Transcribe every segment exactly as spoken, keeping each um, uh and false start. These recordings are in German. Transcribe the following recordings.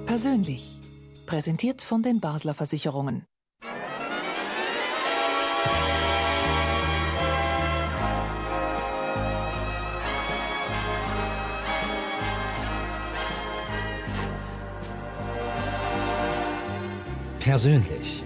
Persönlich. Präsentiert von den Basler Versicherungen. Persönlich.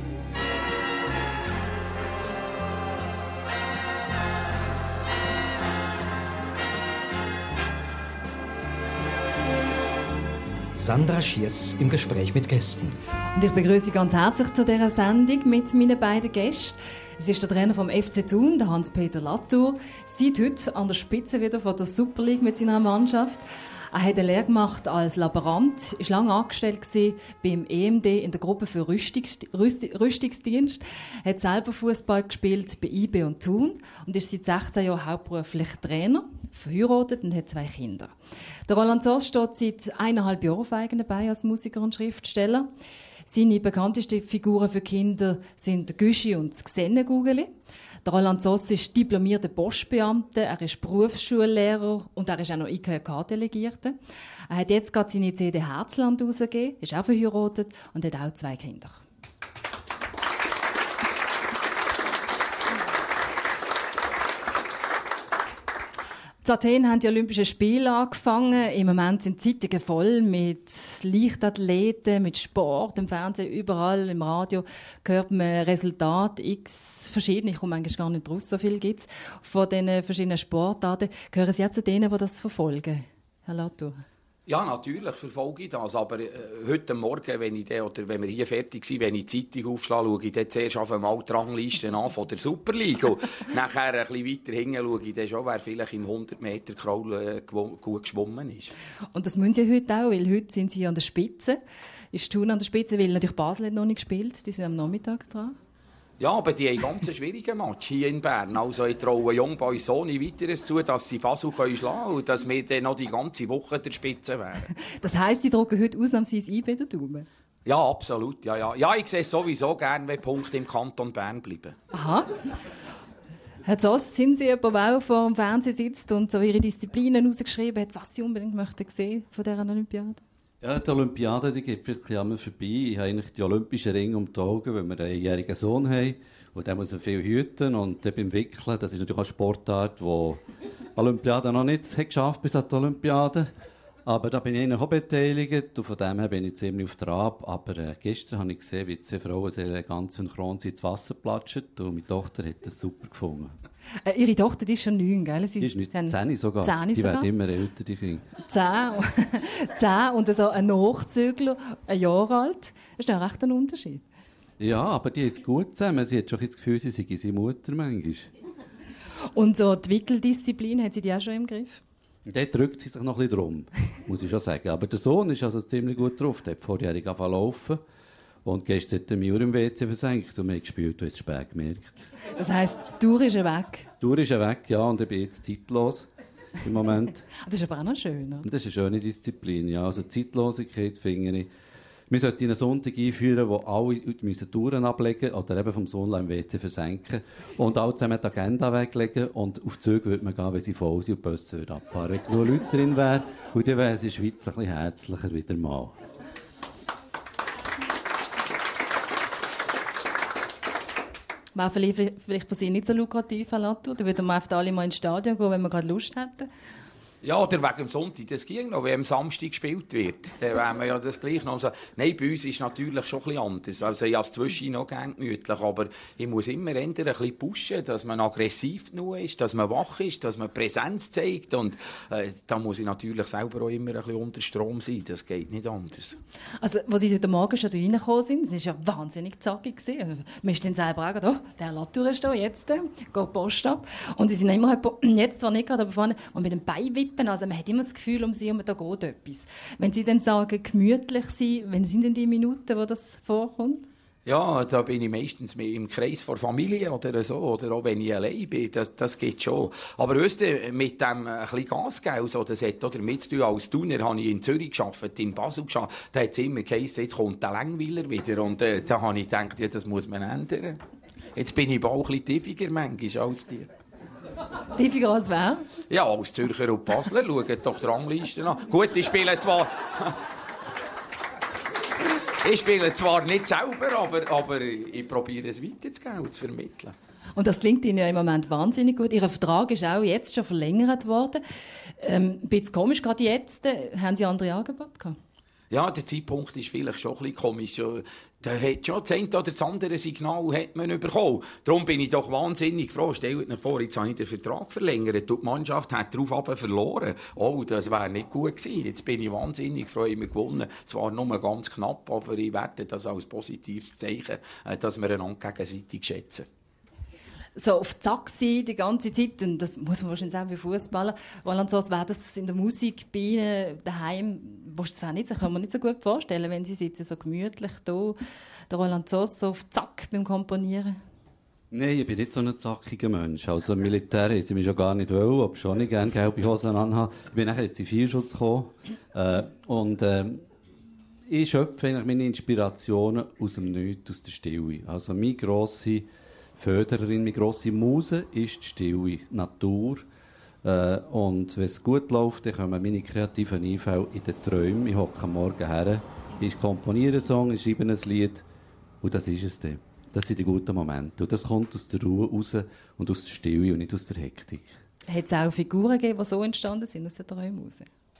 Sandra Schiess im Gespräch mit Gästen. Und ich begrüße Sie ganz herzlich zu dieser Sendung mit meinen beiden Gästen. Es ist der Trainer vom F C Thun, der Hans-Peter Latour. Seit heute an der Spitze wieder von der Super League mit seiner Mannschaft. Er hat eine Lehre gemacht als Laborant, war lange angestellt beim E M D in der Gruppe für Rüstungs Rüstungsdienst, hat selber Fußball gespielt bei I B und Thun und ist seit sechzehn Jahren hauptberuflich Trainer, verheiratet und hat zwei Kinder. Der Roland Soss steht seit eineinhalb Jahren auf eigenen Beinen als Musiker und Schriftsteller. Seine bekanntesten Figuren für Kinder sind der Güschi und das Xenegugeli. Der Roland Soss ist diplomierter Postbeamter, er ist Berufsschullehrer und er ist auch noch I K K-Delegierter. Er hat jetzt gerade seine C D Herzland herausgegeben, ist auch verheiratet und hat auch zwei Kinder. In Athen haben die Olympischen Spiele angefangen. Im Moment sind die Zeitungen voll mit Leichtathleten, mit Sport, im Fernsehen, überall, im Radio hört man Resultate x verschiedene. Ich komme eigentlich gar nicht raus, so viel gibt es von diesen verschiedenen Sportarten. Gehören Sie auch zu denen, die das verfolgen, Herr Latour? Ja, natürlich verfolge ich das, aber äh, heute Morgen, wenn ich de, oder wenn wir hier fertig sind, wenn ich die Zeitung aufschlage, schaue ich dann zuerst auf einmal die Rangliste an von der Super League. Und nachher ein bisschen weiter hinten schaue ich dann schon, wer vielleicht im hundert Meter Kraul äh, gut geschwommen ist. Und das müssen Sie heute auch, weil heute sind Sie an der Spitze. Ist Thun an der Spitze, weil natürlich Basel hat noch nicht gespielt, die sind am Nachmittag dran. Ja, aber die haben einen ganz schwierigen Match hier in Bern. Also ich traue Young Boys so nicht weiteres zu, dass sie Basel schlagen können und dass wir dann noch die ganze Woche der Spitze wären. Das heisst, Sie drücken heute ausnahmsweise ein bei der Daumen? Ja, absolut. Ja, ja. ja, ich sehe sowieso gerne, wenn Punkte im Kanton Bern bleiben. Aha. Herr Zoss, sind Sie jemand, der auch vor dem Fernsehen sitzt und so Ihre Disziplinen rausgeschrieben hat, was Sie unbedingt möchten sehen von dieser Olympiade? Ja, die Olympiade, die geht wirklich einmal vorbei. Ich habe eigentlich die Olympischen Ringe um die Augen, weil wir einen einjährigen Sohn haben. Und der muss er viel hüten. Und dann beim Wickeln, das ist natürlich auch eine Sportart, die die Olympiade noch nicht hat geschafft bis an die Olympiade. Aber da bin ich eigentlich auch beteiligt. Und von dem her bin ich ziemlich auf Trab. Aber äh, gestern habe ich gesehen, wie zwei Frauen sehr elegant synchron ins Wasser platschen. Und meine Tochter hat das super gefunden. Äh, Ihre Tochter die ist schon neun, gell? Sie, die ist nicht zehn sogar. zehn die sogar. werden immer älter, die Kinder. Zehn. Zehn und so ein Nachzügler, ein Jahr alt. Das ist ja recht ein Unterschied. Ja, aber die ist gut zusammen. Sie hat schon das Gefühl, sie sei seine Mutter manchmal. Und so die Wickeldisziplin, hat sie die auch schon im Griff? Der drückt sie sich noch ein bisschen drum, muss ich schon sagen. Aber der Sohn ist also ziemlich gut drauf. Der hat vorjährig angefangen zu laufen. Und gestern hat er mich im W C versenkt und wir haben gespielt und es spät gemerkt. Das heisst, die Tour ist weg? Die Tour ist weg, ja, und ich bin jetzt zeitlos im Moment. Das ist aber auch noch schön, oder? Und das ist eine schöne Disziplin, ja. Also Zeitlosigkeit finde ich. Wir sollten einen Sonntag einführen, wo alle müssen Touren ablegen oder eben vom Sohn im W C versenken und alle zusammen die Agenda weglegen und auf die Züge würde man gehen, wenn sie voll sind und die Busse würden abfahren. Wenn genug Leute drin wären, und dann wäre die Schweiz ein bisschen herzlicher wieder mal. Wäre vielleicht, vielleicht für Sie nicht so lukrativ, Herr Latour? Dann würden wir einfach alle mal ins Stadion gehen, wenn wir gerade Lust hätten. Ja, oder wegen dem Sonntag, das ging noch, wenn am Samstag gespielt wird. Dann wären wir ja das gleich noch so. Nein, bei uns ist es natürlich schon ein bisschen anders. Also ich habe es zwischen noch gerne gemütlich, aber ich muss immer ein bisschen pushen, dass man aggressiv genug ist, dass man wach ist, dass man Präsenz zeigt und äh, da muss ich natürlich selber auch immer ein bisschen unter Strom sein. Das geht nicht anders. Also, als Sie heute Morgen schon reingekommen sind, das war ja wahnsinnig zackig. Man ist dann selber auch gedacht, oh, der Latour ist da, jetzt äh, geht Post ab. Und Sie sind immer, jetzt zwar nicht gerade, aber vorne, und mit dem Bein wippen. Also man hat immer das Gefühl, um sie herum, da geht etwas. Wenn Sie dann sagen, gemütlich sein, wann sind denn die Minuten, wo das vorkommt? Ja, da bin ich meistens im Kreis von Familie oder so, oder auch wenn ich allein bin, das, das geht schon. Aber weißt du, mit dem ein bisschen Gas geben, so, das hat auch damit zu tun, als Thuner habe ich in Zürich gearbeitet, in Basel gearbeitet, da hat es immer geheißen, jetzt kommt der Langweiler wieder und äh, da habe ich gedacht, ja, das muss man ändern. Jetzt bin ich auch ein bisschen tiefiger manchmal als die. Tiefiger als wer? Ja, als Zürcher und Basler, schaut doch die Rangliste an. Gut, die spielen zwar... ich spiele zwar nicht selber, aber, aber ich probiere es weiterzugeben und zu vermitteln. Und das klingt Ihnen ja im Moment wahnsinnig gut. Ihr Vertrag ist auch jetzt schon verlängert worden. Ähm, ein bisschen komisch, gerade jetzt. Äh, haben Sie andere Angebote gehabt? Ja, der Zeitpunkt ist vielleicht schon ein bisschen komisch. Da hat schon das eine oder das andere Signal hat man bekommen. Darum bin ich doch wahnsinnig froh. Stellt euch vor, jetzt habe ich den Vertrag verlängert und die Mannschaft hat darauf aber verloren. Oh, das wäre nicht gut gewesen. Jetzt bin ich wahnsinnig froh, dass wir gewonnen. Zwar nur ganz knapp, aber ich werde das als positives Zeichen, dass wir einander gegenseitig schätzen. So auf Zack sein die ganze Zeit, und das muss man wahrscheinlich auch bei Fußballern, weil so wäre das in der Musik bei Ihnen daheim, das nicht so, kann man nicht so gut vorstellen, wenn Sie sitzen so gemütlich da, der Roland Sos so auf Zack beim Komponieren. Nein, ich bin nicht so ein zackiger Mensch. Also im Militär haben sie mich schon gar nicht wollen, ob schon nicht gerne gelbe Hosen anhabe. Ich bin nachher in den Zivilschutz gekommen. Äh, und äh, ich schöpfe eigentlich meine Inspirationen aus dem Nichts, aus der Stille. Also meine grosse Fördererin, meine grosse Muse ist die Stille, die Natur. Äh, und wenn es gut läuft, dann kommen meine kreativen Einfälle in den Träumen. Ich hocke am Morgen her, ich komponiere einen Song, ich schreibe ein Lied und das ist es dann. Das sind die guten Momente. Und das kommt aus der Ruhe raus und aus der Stille und nicht aus der Hektik. Hat es auch Figuren gegeben, die so entstanden sind, aus den Träumen raus?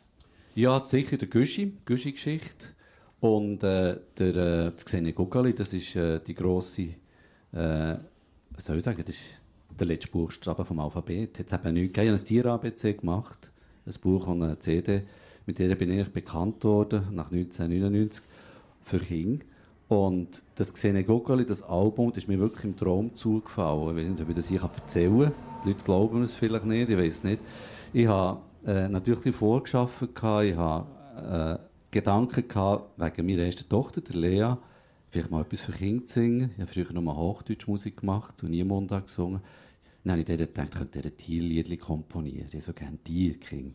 Ja, sicher der Güschi, Güschi-Geschichte. Und äh, der, äh, das Xene Gugeli, das ist äh, die grosse, äh, was soll ich sagen, das ist der letzte Buchstabe vom Alphabet. Hat es eben nichts gegeben. Ich habe ein Tier-A B C gemacht, ein Buch und eine C D. Mit der bin ich bekannt worden, nach neunzehnhundertneunundneunzig, für Kinder. Und das Xene Gugeli, das Album, das ist mir wirklich im Traum zugefallen. Ich weiß nicht, ob ich das hier erzählen kann. Die Leute glauben es vielleicht nicht, ich weiß nicht. Ich habe äh, natürlich vorgeschafft, ich habe äh, Gedanken gehabt, wegen meiner ersten Tochter, der Lea, vielleicht mal etwas für Kinder zu singen. Ich habe früher noch mal Hochdeutschmusik gemacht und nie Mundart gesungen. Dann habe ich dann gedacht, ich könnte ein Tierliedchen komponieren. Ich habe so gerne Tierkinder.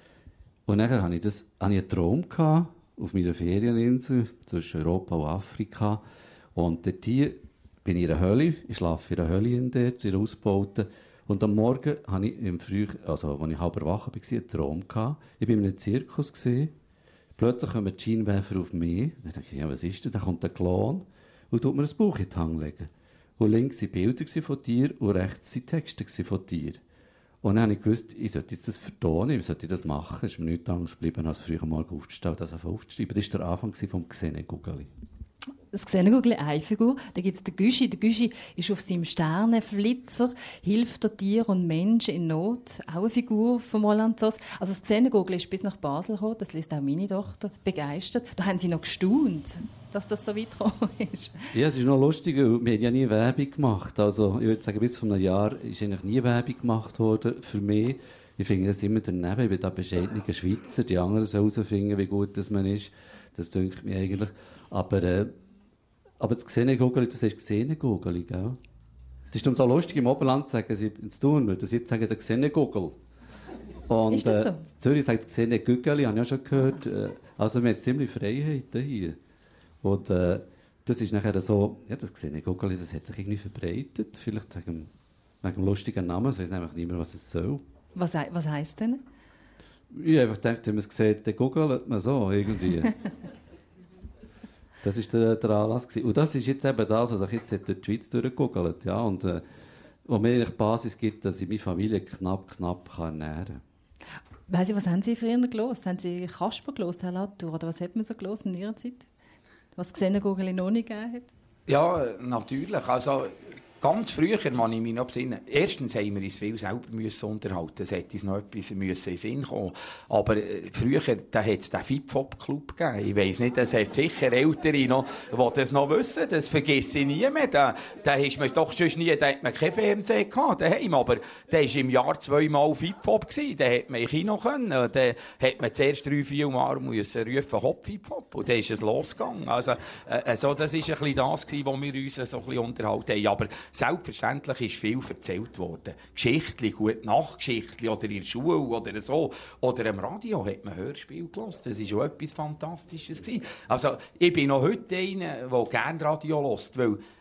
Und dann hatte ich, das, hatte ich einen Traum gehabt, auf meiner Ferieninsel zwischen Europa und Afrika. Und dort hier bin ich in einer Höhle. Ich schlafe in einer Höhle in dort, in einer ausgebauten. Und am Morgen hatte ich im Früh, also als ich halb erwacht war, einen Traum gehabt. Ich war in einem Zirkus. Plötzlich kommen die Scheinwerfer auf mich. Dann dachte ich, ja, was ist das? Dann kommt der Clown und tut mir ein Buch in die Hand legen. Und links waren Bilder von dir und rechts waren Texte von dir. Und dann habe ich gewusst, ich sollte jetzt das vertonen, wie sollte ich das machen? Es ist mir nichts anderes geblieben, als früh am Morgen aufzustehen, das aufzuschreiben. Das war der Anfang vom Xene Gugeli. Das Xene Gugeli, eine Figur. Da gibt es den Güschi. Der Güschi ist auf seinem Sternenflitzer, hilft der Tier und Menschen in Not. Auch eine Figur von Roland Sos. Also das Xene Gugeli ist bis nach Basel gekommen, das lässt auch meine Tochter begeistert. Da haben sie noch gestaunt, dass das so weit gekommen ist. Ja, es ist noch lustig, wir haben ja nie Werbung gemacht. Also ich würde sagen, bis vor einem Jahr ist eigentlich nie Werbung gemacht worden für mich. Ich finde das immer daneben. Ich bin da bescheidener Schweizer, die anderen sollen herausfinden, wie gut das man ist. Das denke mir eigentlich. Aber, äh, aber das Xene Gugeli, du sagst Xene Gugeli, gell? Das ist dann so lustig, im Oberland sagen sie ins Tun, weil sie jetzt sagen, der Xene Gugel. Und, ist das so? Äh, Zürich sagt Xene Gugeli, habe ich ja schon gehört. Äh, also wir haben ziemlich Freiheiten hier. Und äh, das ist nachher so, ja, das Xene Gugeli, das hat sich irgendwie verbreitet. Vielleicht wegen, wegen einem lustigen Namen, ich weiß nämlich nicht mehr, was es soll. Was, was heisst denn? Ich habe einfach gedacht, wenn man es sieht, den googelt man so irgendwie. Das war der, der Anlass gewesen. Und das ist jetzt eben das, was ich jetzt durch die Schweiz durchgegoogelt, ja, und äh, wo mir eigentlich die Basis gibt, dass ich meine Familie knapp, knapp kann ernähren kann. Weiss ich, was haben Sie früher gelost? Haben Sie Kasper gelost, Herr Latour? Oder was hat man so gelost in Ihrer Zeit? Was Xene Gugeli noch nicht gegeben hat? Ja, natürlich. Also, ganz früher, kann ich mich noch besinnen. Erstens haben wir uns viel selber müssen unterhalten. Es hätte uns noch etwas müssen in den Sinn kommen. Aber äh, früher, da hat es den Fip-Fop-Club gegeben. Ich weiss nicht, es hat sicher Ältere noch, die das noch wissen. Das vergesse ich nie mehr. Da, da ist man doch schon nie, da hat man kein Fernsehen gehabt daheim. Aber da war im Jahr zweimal Fip-Fop gewesen. Da hat man in Kino können. Da hat man zuerst drei, vier Mal müssen rufen, Hopp, Fip-Fop. Und dann ist es losgegangen. Also, äh, also das war ein bisschen das gewesen, wo wir uns so ein bisschen unterhalten haben. Aber selbstverständlich ist viel erzählt worden. Geschichtli, gute Nachtgeschichtli oder in der Schule oder so. Oder im Radio hat man Hörspiel gehört. Das war schon etwas Fantastisches gewesen. Also, ich bin noch heute einer, der gerne Radio hört, weil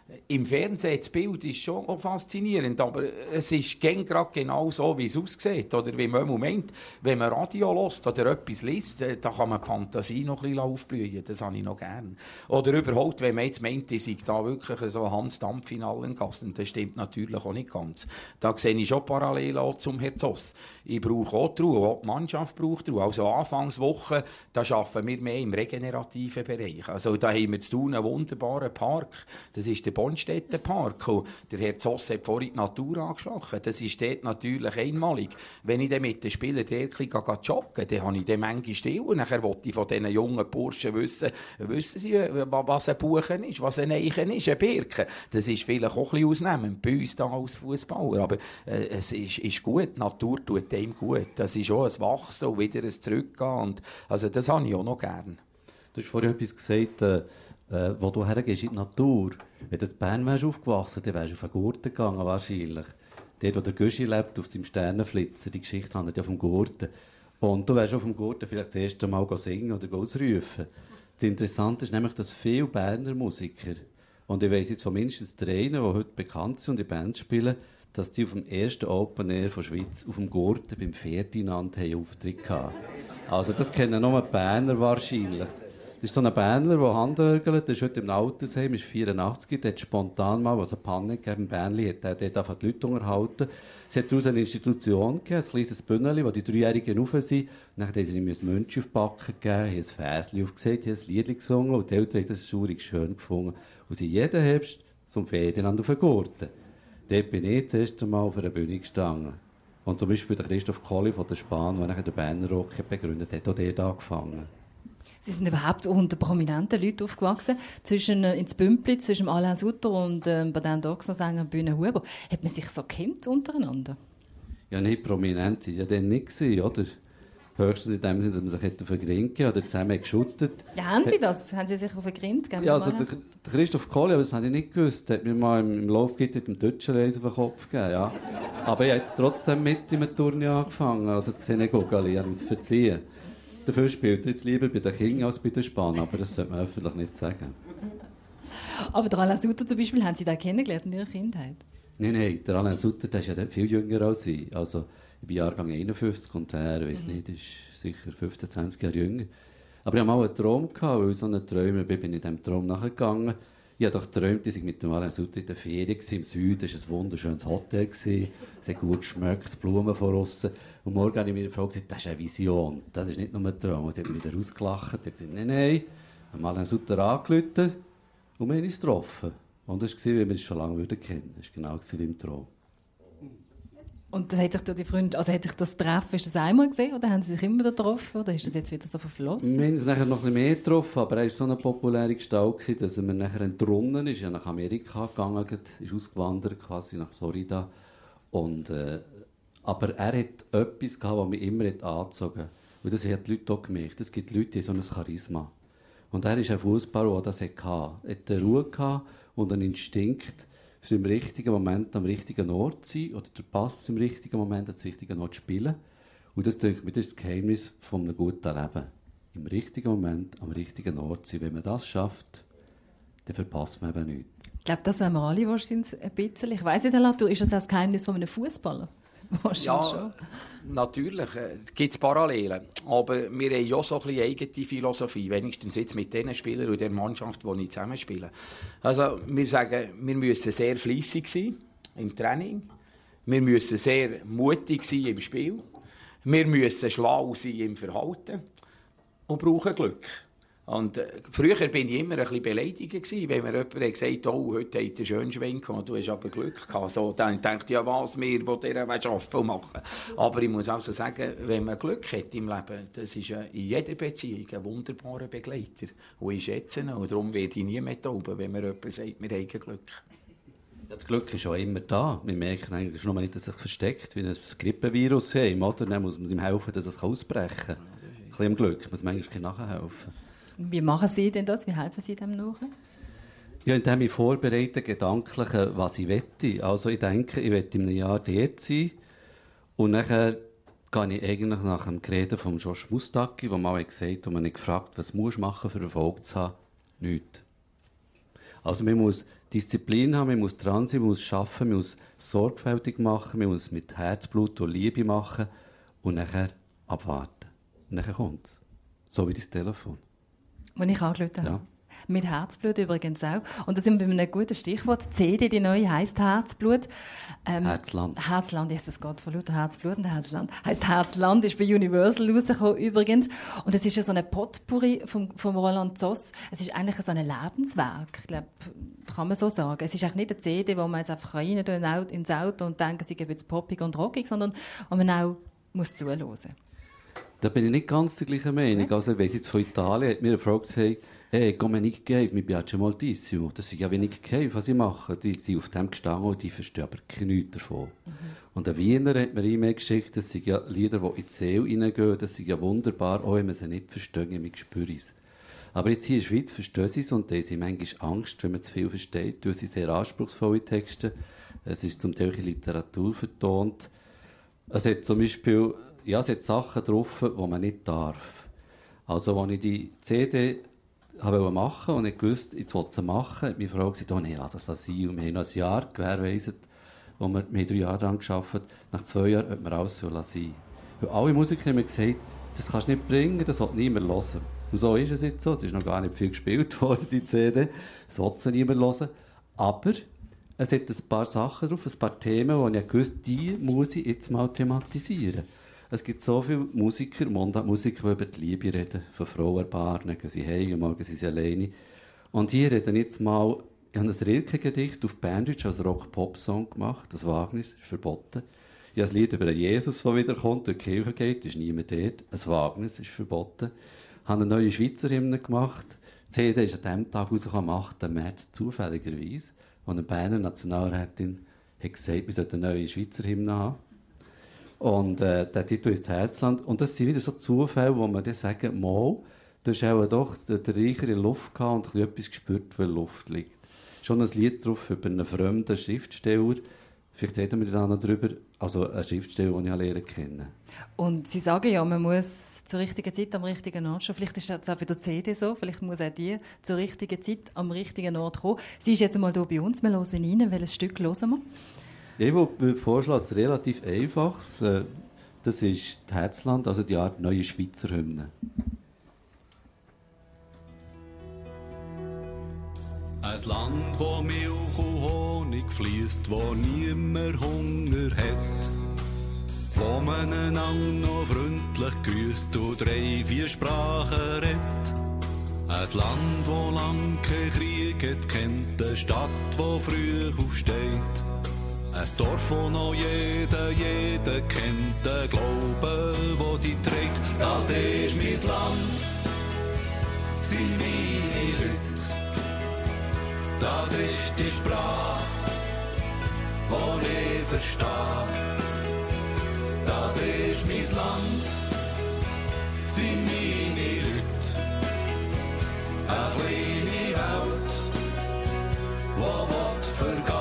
Im Fernsehen, das Bild ist schon auch faszinierend, aber es ist gerade genau so, wie es aussieht. Oder wie man meint, wenn man Radio hört oder etwas liest, da kann man die Fantasie noch ein bisschen aufblühen. Das habe ich noch gern. Oder überhaupt, wenn man jetzt meint, ich sei da wirklich so Hans Dampf in allen Gassen, das stimmt natürlich auch nicht ganz. Da sehe ich schon parallel auch zum Herrn Zoss. Ich brauche auch die Ruhe, auch die Mannschaft braucht Ruhe. Also Anfangswoche, da arbeiten wir mehr im regenerativen Bereich. Also da haben wir zu tun einen wunderbaren Park. Das ist der Bonstetten Park. Und der Herr Zoss hat vorhin die Natur angesprochen. Das ist dort natürlich einmalig. Wenn ich dann mit den Spielern dort joggen, dann habe ich dann manchmal still. Und nachher wollte ich von diesen jungen Burschen wissen, wissen sie, was ein Buchen ist, was ein Eichen ist, ein Birken. Das ist vielleicht auch ein bisschen ausnehmend bei uns da als Fußballer. Aber äh, es ist, ist gut. Die Natur tut dem gut. Das ist auch ein Wachsen und wieder ein Zurückgehen. Und, also das habe ich auch noch gern. Du hast vorhin etwas gesagt, äh, äh, wo du hergehst in die Natur. Wenn du in Bern wärst aufgewachsen, dann wärst du auf einen Gurten gegangen, wahrscheinlich. Dort, wo der Göschi lebt, auf seinem Sternenflitzer. Die Geschichte handelt ja vom Gurten. Und du wärst auf dem Gurten vielleicht das erste Mal singen oder ausrufen. Das Interessante ist nämlich, dass viele Berner Musiker, und ich weiss jetzt von mindestens drei, die heute bekannt sind und in Bands spielen, dass die auf dem ersten Open Air von Schweiz auf dem Gurten beim Ferdinand einen Auftritt hatten. Also das kennen nur die Berner wahrscheinlich. Das ist so ein Berner, der handhörgelt, der ist heute im Altersheim, ist vierundachtzig, der hat spontan mal, was eine Panne gegeben, im Bernli, hat der dort einfach die Leute unterhalten. Es hat daraus eine Institution gegeben, ein kleines Bündeli, wo die Dreijährigen rauf sind. Dann haben sie ihm ein Mönch auf die Backen gegeben, haben ein Fässchen aufgesetzt, haben ein Lied gesungen und die Eltern haben das schaurig schön gefunden. Und sie jeden Herbst zum Ferdinand auf den Gurten. Dort bin ich das erste Mal auf einer Bühne gestanden. Und zum Beispiel der Christoph Kohli von der Spahn, der nachher den Berner Rock begründet hat, hat auch dort angefangen. Sie sind überhaupt unter prominenten Leuten aufgewachsen. Zwischen äh, ins Bümpli, zwischen Alain Sutter und äh, Baden Doxner Sänger Bühne Huber. Hat man sich so kennt untereinander? Ja, nicht prominent war ja dann nicht gewesen, oder? Höchstens in dem Sinne, dass man sich hätte vergrinken oder zusammen geschuttet. Ja, haben Sie das? Haben Sie sich auf den Grind gegeben? Ja, also der, der Christoph Kohli, aber das habe ich nicht gewusst, der hat mir mal im, im Laufgitter mit dem deutschen Reis auf den Kopf gegeben, ja. Aber ich habe jetzt trotzdem mit in einem Turnier angefangen, also das sehe ich Guggali, ich habe ihm es verziehen. Dafür spielt er jetzt lieber bei den Kindern als bei den Spahn, aber das sollte man öffentlich nicht sagen. Aber der Alain Sutter zum Beispiel, haben Sie den kennengelernt in Ihrer Kindheit? Nein, nein, der Alain Sutter, der ist ja viel jünger als ich. Also, ich bin Jahrgang einundfünfzig und er, ich weiss nicht, ist sicher fünfzehn, zwanzig Jahre jünger. Aber ich hatte mal einen Traum, gehabt, weil ich so einen Träumer bin, bin ich diesem Traum nachgegangen. Ich habe doch geträumt, dass ich mit dem Alain Sutter in der Ferien war, im Süden. Es war ein wunderschönes Hotel. Es hat gut geschmeckt, Blumen von aussen. Und morgen habe ich mir gefragt, das ist eine Vision. Das ist nicht nur ein Traum. Und ich habe wieder ausgelacht. Ich habe gesagt, nein, nein. Ich habe Alain Sutter angerufen und wir haben uns getroffen. Und das war, wie wir uns schon lange kennen würden. Das war genau wie im Traum. Und hat sich die Freunde, also hat sich das Treffen, ist das einmal gesehen oder haben Sie sich immer wieder getroffen oder ist das jetzt wieder so verflossen? Wir haben uns nachher noch ein bisschen mehr getroffen, aber er war so eine populäre Gestalt, dass er mir nachher entronnen ist, er ist nach Amerika gegangen, ist ausgewandert quasi nach Florida. Und, äh, aber er hat etwas gehabt, das mich immer angezogen hat. Und das haben die Leute auch gemerkt. Es gibt Leute, die haben so ein Charisma. Und er ist ein Fußballer, der das hatte. Er hatte eine Ruhe gehabt und einen Instinkt, für im richtigen Moment am richtigen Ort zu sein oder der Pass im richtigen Moment am richtigen Ort zu spielen. Und das, denke ich, das ist das Geheimnis von einem guten Leben. Im richtigen Moment am richtigen Ort zu sein. Wenn man das schafft, dann verpasst man eben nichts. Ich glaube, das wären wir alle wahrscheinlich ein bisschen. Ich weiss nicht, Herr Latour, ist das auch das Geheimnis von einem Fußballer? Ja, schon. Natürlich äh, gibt es Parallelen. Aber wir haben ja so ein bisschen eigene Philosophie, wenigstens jetzt mit den Spielern und der Mannschaft, die ich zusammenspiele. Also wir sagen, wir müssen sehr fleissig sein im Training. Wir müssen sehr mutig sein im Spiel. Wir müssen schlau sein im Verhalten und brauchen Glück. Und äh, früher war ich immer ein bisschen beleidigt gewesen, wenn mir jemand gesagt hat, oh, heute hat er schön Schwenk und du hast aber Glück gehabt. So, dann denkt ja, was wir, die dieser arbeiten und machen. Aber ich muss auch so sagen, wenn man Glück hat im Leben, das ist ja in jeder Beziehung ein wunderbarer Begleiter. Und ich schätze ihn. Und darum werde ich nie mehr tauben, wenn mir jemand sagt, wir haben Glück. Ja, das Glück ist auch immer da. Wir merken eigentlich schon mal nicht, dass es sich versteckt, wie ein Grippevirus haben, oder? Dann muss man ihm helfen, dass es ausbrechen kann. Ein bisschen im Glück, muss man eigentlich nachhelfen. Wie machen Sie denn das? Wie helfen Sie dem nach? Ja, indem ich vorbereite, gedanklich, was ich wette. Also ich denke, ich wette in einem Jahr dort sein. Und nachher gehe ich eigentlich nach dem Gerede von Josh Mustaki, der mal gesagt hat, und man hat gefragt, was musst du machen, für Erfolg zu haben? Nichts. Also man muss Disziplin haben, man muss dran sein, man muss arbeiten, man muss sorgfältig machen, man muss mit Herzblut und Liebe machen und nachher abwarten. Und nachher kommt es. So wie das Telefon. Das ich angerufen habe. Ja. Mit Herzblut übrigens auch. Und da sind wir bei einem guten Stichwort. Die C D, die neue, heisst Herzblut. Ähm, Herzland. Herzland, yes, das geht von lauter Herzblut und Herzland. Heisst Herzland, ist bei Universal rausgekommen übrigens. Und es ist ja so eine Potpourri vom, vom Roland Zoss. Es ist eigentlich so ein Lebenswerk, ich glaube, kann man so sagen. Es ist eigentlich nicht eine C D, wo man jetzt einfach rein ins Auto und denken, sie geben jetzt poppig und rockig, sondern wo man auch muss zuhören muss. Da bin ich nicht ganz der gleichen Meinung. Also, ich weiss jetzt von Italien, hat mir eine Frau gesagt, hey, come nicht gave, mi piace moltissimo. Das ist ja wenig gave, was ich mache. Die sind auf dem gestanden und die verstehen aber nichts davon. Mhm. Und ein Wiener hat mir E-Mail geschickt, das sind ja Lieder, die in die Seele hineingehen, das sind ja wunderbar, auch wenn man sie nicht versteht, ich spüre es. Aber jetzt hier in der Schweiz verstehen sie es und da haben sie manchmal Angst, wenn man zu viel versteht. Das sind sehr anspruchsvolle Texte. Es ist zum Teil Literatur vertont. Es hat zum Beispiel, ja, es hat Sachen drauf, die man nicht darf. Also, als ich die C D wollte machen und ich wusste, jetzt wollte sie machen, hat meine Frau gesagt, oh nee, lass das sein. Und wir haben noch ein Jahr gewährleistet, wo wir, wir haben drei Jahre daran gearbeitet. Nach zwei Jahren hat man alles so sein. Weil alle Musiker haben mir gesagt, das kannst du nicht bringen, das wird niemand hören. Und so ist es jetzt so. Es ist noch gar nicht viel gespielt worden, die C D. Das wird sie niemand hören. Aber es hat ein paar Sachen drauf, ein paar Themen, wo ich wusste, die muss ich jetzt mal thematisieren. Es gibt so viele Musiker, Mundart-Musiker, die über die Liebe reden. Von Frauenpaaren, gehen sie heim, morgen sind sie alleine. Und hier reden jetzt mal, ich habe ein Rilke-Gedicht auf Berndeutsch als Rock-Pop-Song gemacht. Das Wagnis ist verboten. Ich habe ein Lied über einen Jesus, der wiederkommt, durch die Kirche geht, ist niemand dort. Ein Wagnis ist verboten. Ich habe eine neue Schweizer Hymne gemacht. Die C D ist an diesem Tag rausgekommen, am achten März, zufälligerweise. Und eine Berner Nationalrätin hat gesagt, wir sollten eine neue Schweizer Hymne haben. Und äh, der Titel ist Herzland. Und das sind wieder so Zufälle, wo man dann sagen, mal, du hast auch doch den Reicher in Luft gehabt und etwas gespürt, wo in Luft liegt. Schon ein Lied drauf über einen fremden Schriftsteller. Vielleicht reden wir dann noch darüber. Also ein Schriftsteller, den ich lernen kenne. Und Sie sagen ja, man muss zur richtigen Zeit am richtigen Ort schon. Vielleicht ist das auch bei der C D so. Vielleicht muss auch die zur richtigen Zeit am richtigen Ort kommen. Sie ist jetzt einmal hier bei uns. Wir hören rein. Welches Stück hören wir? Ich würde vorschlagen, es ist relativ einfach. Das ist das Herzland, also die Art neue Schweizer Hymne. Ein Land, wo Milch und Honig fließt, wo niemand Hunger hat. Wo man einander noch freundlich grüßt und drei, vier Sprachen redet. Ein Land, wo lang kein Krieg hat kennt, eine Stadt, wo früh aufsteht. Ein Dorf, wo noch jeder, jeder kennt, der Glaube, wo die trägt. Das ist mein Land, sind meine Leute. Das ist die Sprache, die ich verstehe. Das ist mein Land, sind meine Leute. Eine kleine Welt, die vergehen.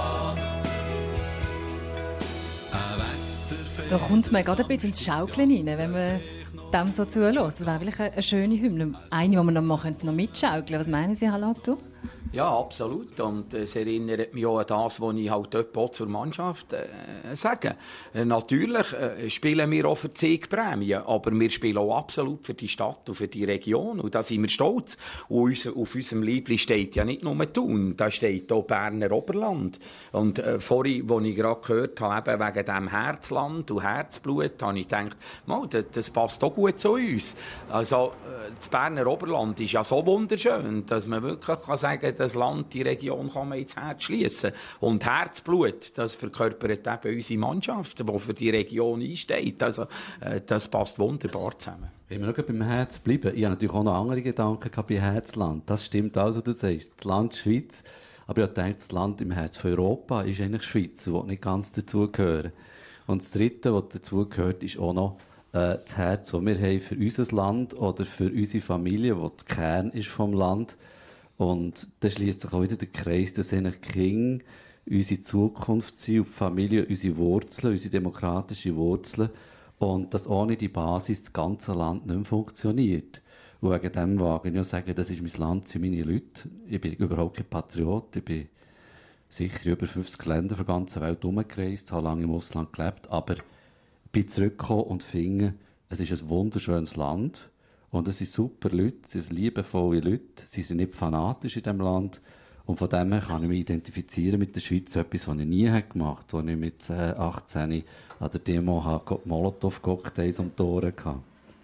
Da kommt man gerade ein bisschen ins Schaukeln rein, wenn man dem so zuhört. Das wäre wirklich eine schöne Hymne. Eine, die man noch, mal noch mitschaukeln könnte. Was meinen Sie, Herr Latour? Ja, absolut. Und es erinnert mich auch an das, was ich halt dort zur Mannschaft äh, sage. Äh, natürlich äh, spielen wir auch für Siegprämien, aber wir spielen auch absolut für die Stadt und für die Region. Und da sind wir stolz. Und uns, auf unserem Liebling steht ja nicht nur Thun, da steht auch Berner Oberland. Und äh, vorhin, als ich gerade gehört habe, eben wegen dem Herzland und Herzblut, habe ich gedacht, mal, das, das passt auch gut zu uns. Also, äh, das Berner Oberland ist ja so wunderschön, dass man wirklich kann sagen, das Land, die Region kann man ins Herz schliessen. Und Herzblut, das verkörpert eben unsere Mannschaft, die für die Region einsteht. Also, äh, das passt wunderbar zusammen. Wenn wir noch beim Herz bleiben, ich habe natürlich auch noch andere Gedanken gehabt bei Herzland. Das stimmt auch, was du sagst. Das Land Schweiz. Aber ich denke, das Land im Herz von Europa ist eigentlich Schweiz, das nicht ganz dazugehören. Und das Dritte, was dazugehört, ist auch noch äh, das Herz, das wir haben für unser Land oder für unsere Familie, das der Kern ist vom Land. Und da schließt sich auch wieder der Kreis, dass eigentlich Kinder unsere Zukunft sind, und die Familie, unsere Wurzeln, unsere demokratischen Wurzeln. Und dass ohne die Basis das ganze Land nicht mehr funktioniert. Und wegen dem wage ich sagen, das ist mein Land, sind meine Leute. Ich bin überhaupt kein Patriot. Ich bin sicher über fünfzig Länder der ganzen Welt herumgereist, habe lange im Ausland gelebt, aber ich bin zurückgekommen und finde, es ist ein wunderschönes Land und es sind super Leute, es sind liebevolle Leute, sie sind nicht fanatisch in diesem Land und von dem her kann ich mich identifizieren mit der Schweiz, etwas, was ich nie gemacht habe, als ich mit achtzehn an der Demo Molotow-Cocktails um die Ohren hatte.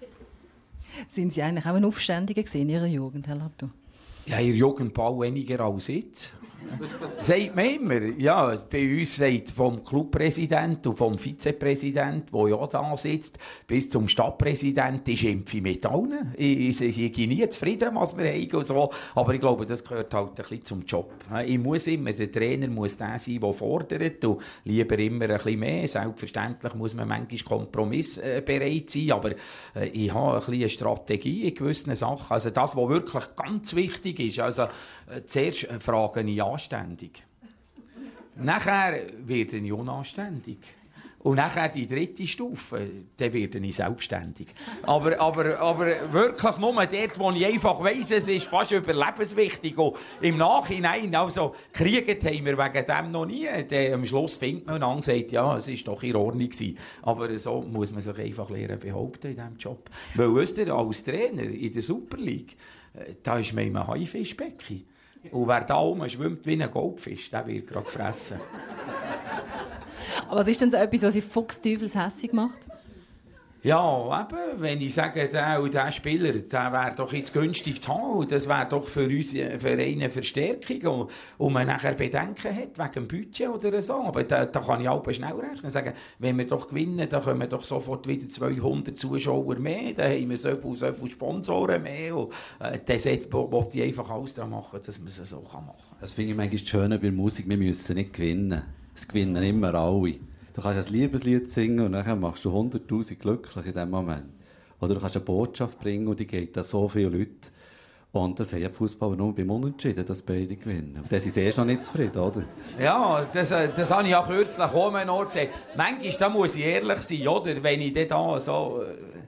Sind Sie eigentlich auch ein Aufständiger in Ihrer Jugend, Herr Latour? Ja, in der Jugendbau weniger als jetzt. Sagt man immer. Ja, bei uns sagt vom Clubpräsident und vom Vizepräsident, der ja da sitzt, bis zum Stadtpräsident, ich schimpfe mit allen. Ich, ich, ich bin nie zufrieden, was wir haben und so. Aber ich glaube, das gehört halt ein bisschen zum Job. Ich muss immer, der Trainer muss der sein, der fordert und lieber immer ein bisschen mehr. Selbstverständlich muss man manchmal kompromissbereit sein, aber ich habe ein bisschen eine Strategie in gewissen Sachen. Also das, was wirklich ganz wichtig ist, also zuerst frage ich anständig. Nachher werde ich unanständig. Und nachher die dritte Stufe, dann werde ich selbstständig. Aber, aber, aber wirklich nur dort, wo ich einfach weiss, es ist fast überlebenswichtig. Und im Nachhinein, also, gekriegt haben wir wegen dem noch nie. Dann, am Schluss findet man und sagt, ja, es war doch in Ordnung gewesen. Aber so muss man sich einfach lernen behaupten in diesem Job. Weil, wisst ihr, als Trainer in der Super League, da ist man in einem Haifischbecken. Und wer da oben schwimmt wie ein Goldfisch, der wird gerade gefressen. Aber was ist denn so etwas, was Sie fuchsteufelsmässig macht? Ja, eben, wenn ich sage, der und der Spieler, der wäre doch jetzt günstig zu haben, das wäre doch für uns für eine Verstärkung und, und man nachher Bedenken hat, wegen dem Budget oder so. Aber da, da kann ich auch schnell rechnen. Sagen, wenn wir doch gewinnen, dann kommen doch sofort wieder zweihundert Zuschauer mehr, dann haben wir so viele, so viele Sponsoren mehr. Und äh, das wollte ich einfach alles daran machen, dass man es so machen kann. Das finde ich manchmal schön bei Musik, wir müssen nicht gewinnen. Es gewinnen immer alle. Du kannst ein Liebeslied singen und dann machst du hunderttausend glücklich in diesem Moment. Oder du kannst eine Botschaft bringen und die geht an so viele Leute. Und das haben die Fußballer nur beim Unentschieden, dass beide gewinnen. Und das ist erst noch nicht zufrieden, oder? Ja, das, das habe ich auch kürzlich auch noch gesagt. Manchmal da muss ich ehrlich sein, oder? Wenn ich dann da so...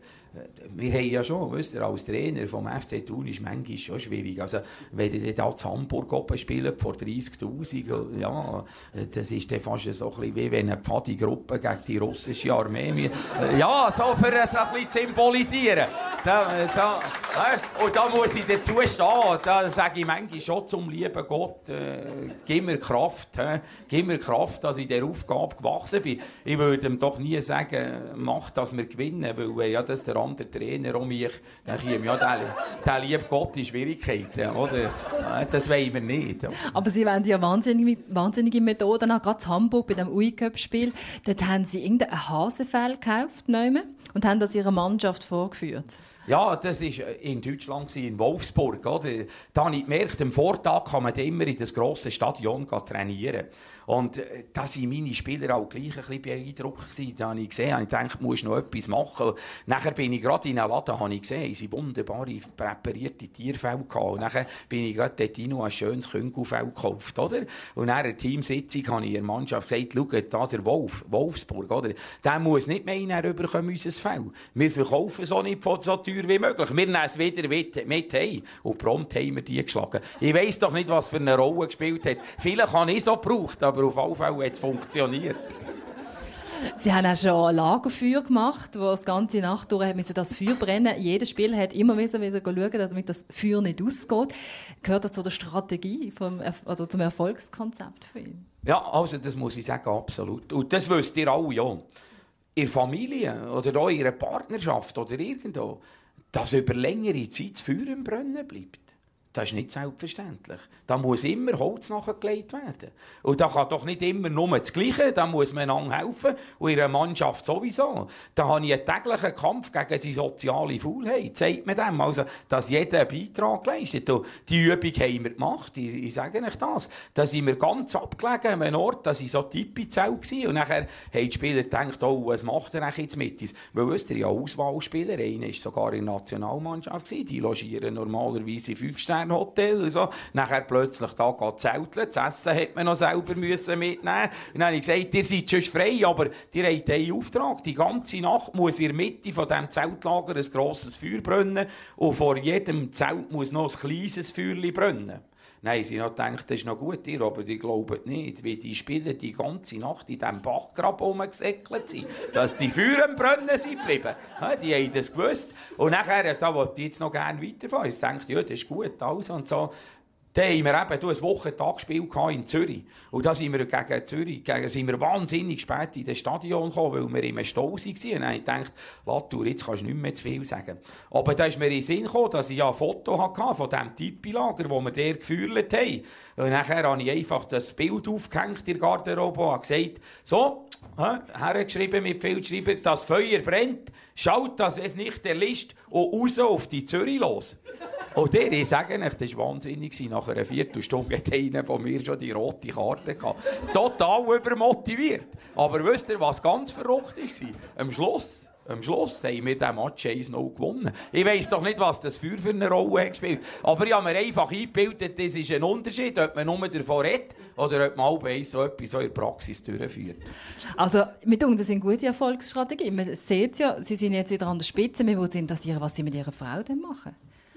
Wir haben ja schon, wisst ihr, als Trainer vom F C Thun ist manchmal schon schwierig. Also, wenn ihr da zu Hamburg oben spielt vor dreissigtausend, ja, das ist dann fast so ein bisschen wie wenn eine Pfadi-Gruppe gegen die russische Armee. Ja, so für es ein bisschen zu symbolisieren. Da, da, und da muss ich dazu stehen. Da sage ich manchmal schon zum lieben Gott, äh, gib mir Kraft, äh, gib mir Kraft, dass ich dieser Aufgabe gewachsen bin. Ich würde ihm doch nie sagen, mach, dass wir gewinnen, weil ja, das der andere Trainer um mich, dann käme ja der, der liebe Gott in Schwierigkeiten, oder? Das wollen wir nicht. Aber Sie wollen ja wahnsinnige, wahnsinnige Methoden haben, gerade in Hamburg bei dem U I Cup-Spiel. Dort haben Sie irgendein Hasenfell gekauft und haben das Ihrer Mannschaft vorgeführt. Ja, das war in Deutschland, in Wolfsburg. Oder? Da habe ich gemerkt, am Vortag kann man immer in das grosse Stadion trainieren. Und da waren meine Spieler auch gleich ein bisschen beeindruckt. Da habe ich gesehen, habe ich gedacht, du musst noch etwas machen. Nachher bin ich gerade in einem Laden, habe ich gesehen, sie wunderbare, präparierte Tierfälle gehabt. Und nachher bin ich gerade dort rein und ein schönes Küngufell gekauft, oder? Und nach einer Teamsitzung habe ich der Mannschaft gesagt, schaut, da der Wolf, Wolfsburg, oder? Der muss nicht mehr rüberkommen, unser Fell. Wir verkaufen so nicht so teuer wie möglich. Wir nehmen es wieder mit, mit heim. Und prompt haben wir die geschlagen. Ich weiss doch nicht, was für eine Rolle gespielt hat. Viele haben ich so gebraucht, aber auf alle Fälle hat es funktioniert. Sie haben auch schon ein Lagerfeuer gemacht, wo das ganze Nacht durch musste das Feuer brennen. Jedes Spiel hat immer wieder schauen, damit das Feuer nicht ausgeht. Gehört das zu der Strategie vom, oder zum Erfolgskonzept für ihn? Ja, also das muss ich sagen, absolut. Und das wisst ihr alle, ja. In der Familie oder auch in ihrer Partnerschaft oder irgendwo, dass über längere Zeit das Feuer im Brennen bleibt. Das ist nicht selbstverständlich. Da muss immer Holz nachgelegt werden. Und da kann doch nicht immer nur das Gleiche, da muss man einander helfen. Und in einer Mannschaft sowieso. Da habe ich einen täglichen Kampf gegen die soziale Faulheit, sagt man dem. Also, dass jeder einen Beitrag leistet. Und die Übung haben wir gemacht, ich, ich sage euch das. Da sind wir ganz abgelegen an einem Ort, da war so Tippizell. Und nachher haben die Spieler gedacht, oh, was macht er jetzt mit uns? Weil, wisst ihr, ja, Auswahlspieler, einer war sogar in der Nationalmannschaft, die logieren normalerweise in fünf Sterne Fünf-Sterne-Hotel und so. Nachher plötzlich da geht zelteln, das Essen hat man noch selber müssen mitnehmen. Und dann habe ich gesagt, ihr seid schon frei, aber ihr habt einen Auftrag. Die ganze Nacht muss in der Mitte von diesem Zeltlager ein grosses Feuer brennen und vor jedem Zelt muss noch ein kleines Feuerchen brennen. Nein, sie haben gedacht, das ist noch gut, ihr, aber die glauben nicht, wie die Spieler die ganze Nacht in diesem Bachgrab rumgesäckelt sind, dass die Feuer am Brennen sind geblieben. Ja, die haben das gewusst. Und nachher, da wollte ich jetzt noch gerne weiterfahren. Ich dachte, ja, das ist gut, alles und so. Dann haben wir eben ein Wochentagsspiel in Zürich. Und da sind wir gegen Zürich, gegen, sind wir wahnsinnig spät in das Stadion gekommen, weil wir im Stau waren. Und dann habe ich gedacht, Latour, jetzt kannst du nicht mehr zu viel sagen. Aber da ist mir in den Sinn gekommen, dass ich ja ein Foto hatte von diesem Tipi-Lager, das wir der geführt haben. Und nachher habe ich einfach das Bild aufgehängt in der Garderobe und habe gesagt, so, hergeschrieben mit Feldschreiber, das Feuer brennt, schaut, dass es nicht erlischt und raus auf die Zürich los. Und der, ich sage euch, das war wahnsinnig. Nach einer Viertelstunde hat einer von mir schon die rote Karte gehabt. Total übermotiviert. Aber wisst ihr, was ganz verrückt war? Am Schluss, am Schluss haben wir den Match eins null gewonnen. Ich weiss doch nicht, was das für eine Rolle hat gespielt. Aber ich habe mir einfach eingebildet, das ist ein Unterschied, ob man nur davon redet oder ob man auch so etwas so in der Praxis durchführt. Also, mit uns, das sind gute Erfolgsstrategien. Man sieht ja, Sie sind jetzt wieder an der Spitze. Mir würde interessieren, was Sie mit Ihrer Frau denn machen.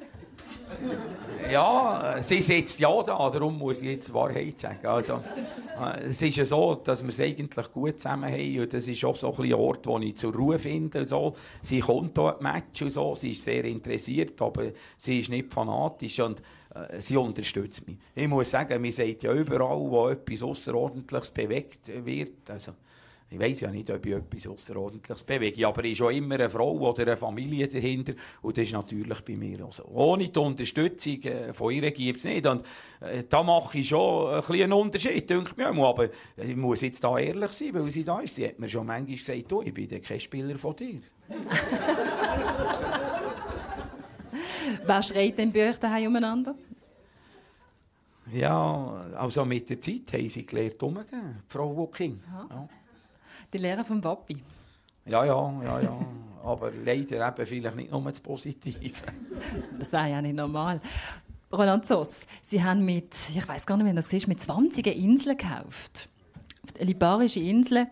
Ja, sie sitzt ja da, darum muss ich jetzt die Wahrheit sagen. Also, es ist ja so, dass wir es eigentlich gut zusammen haben und das ist auch so ein Ort, wo ich zur Ruhe finde. So. Sie kommt hier ein Match und so, sie ist sehr interessiert, aber sie ist nicht fanatisch und äh, sie unterstützt mich. Ich muss sagen, man sagt ja überall, wo etwas Ausserordentliches bewegt wird, also, ich weiss ja nicht, ob ich etwas Ausserordentliches bewege, aber ich ist auch immer eine Frau oder eine Familie dahinter und das ist natürlich bei mir auch so. Ohne die Unterstützung von ihr gibt es nicht und äh, da mache ich schon ein bisschen einen Unterschied, denke ich mir. Aber ich muss jetzt da ehrlich sein, weil sie da ist. Sie hat mir schon manchmal gesagt, oh, ich bin kein Spieler von dir. Wer schreit denn bei euch daheim umeinander? Ja, also mit der Zeit haben sie gelernt umzugehen, Frau Wucking. Ja. Die Lehre vom Papi. Ja, ja, ja, ja. Aber leider eben vielleicht nicht nur das Positive. Das wäre ja nicht normal. Roland Zoss, Sie haben mit, ich weiss gar nicht, wie das ist, mit zwanzig Inseln gekauft. Liparische Inseln.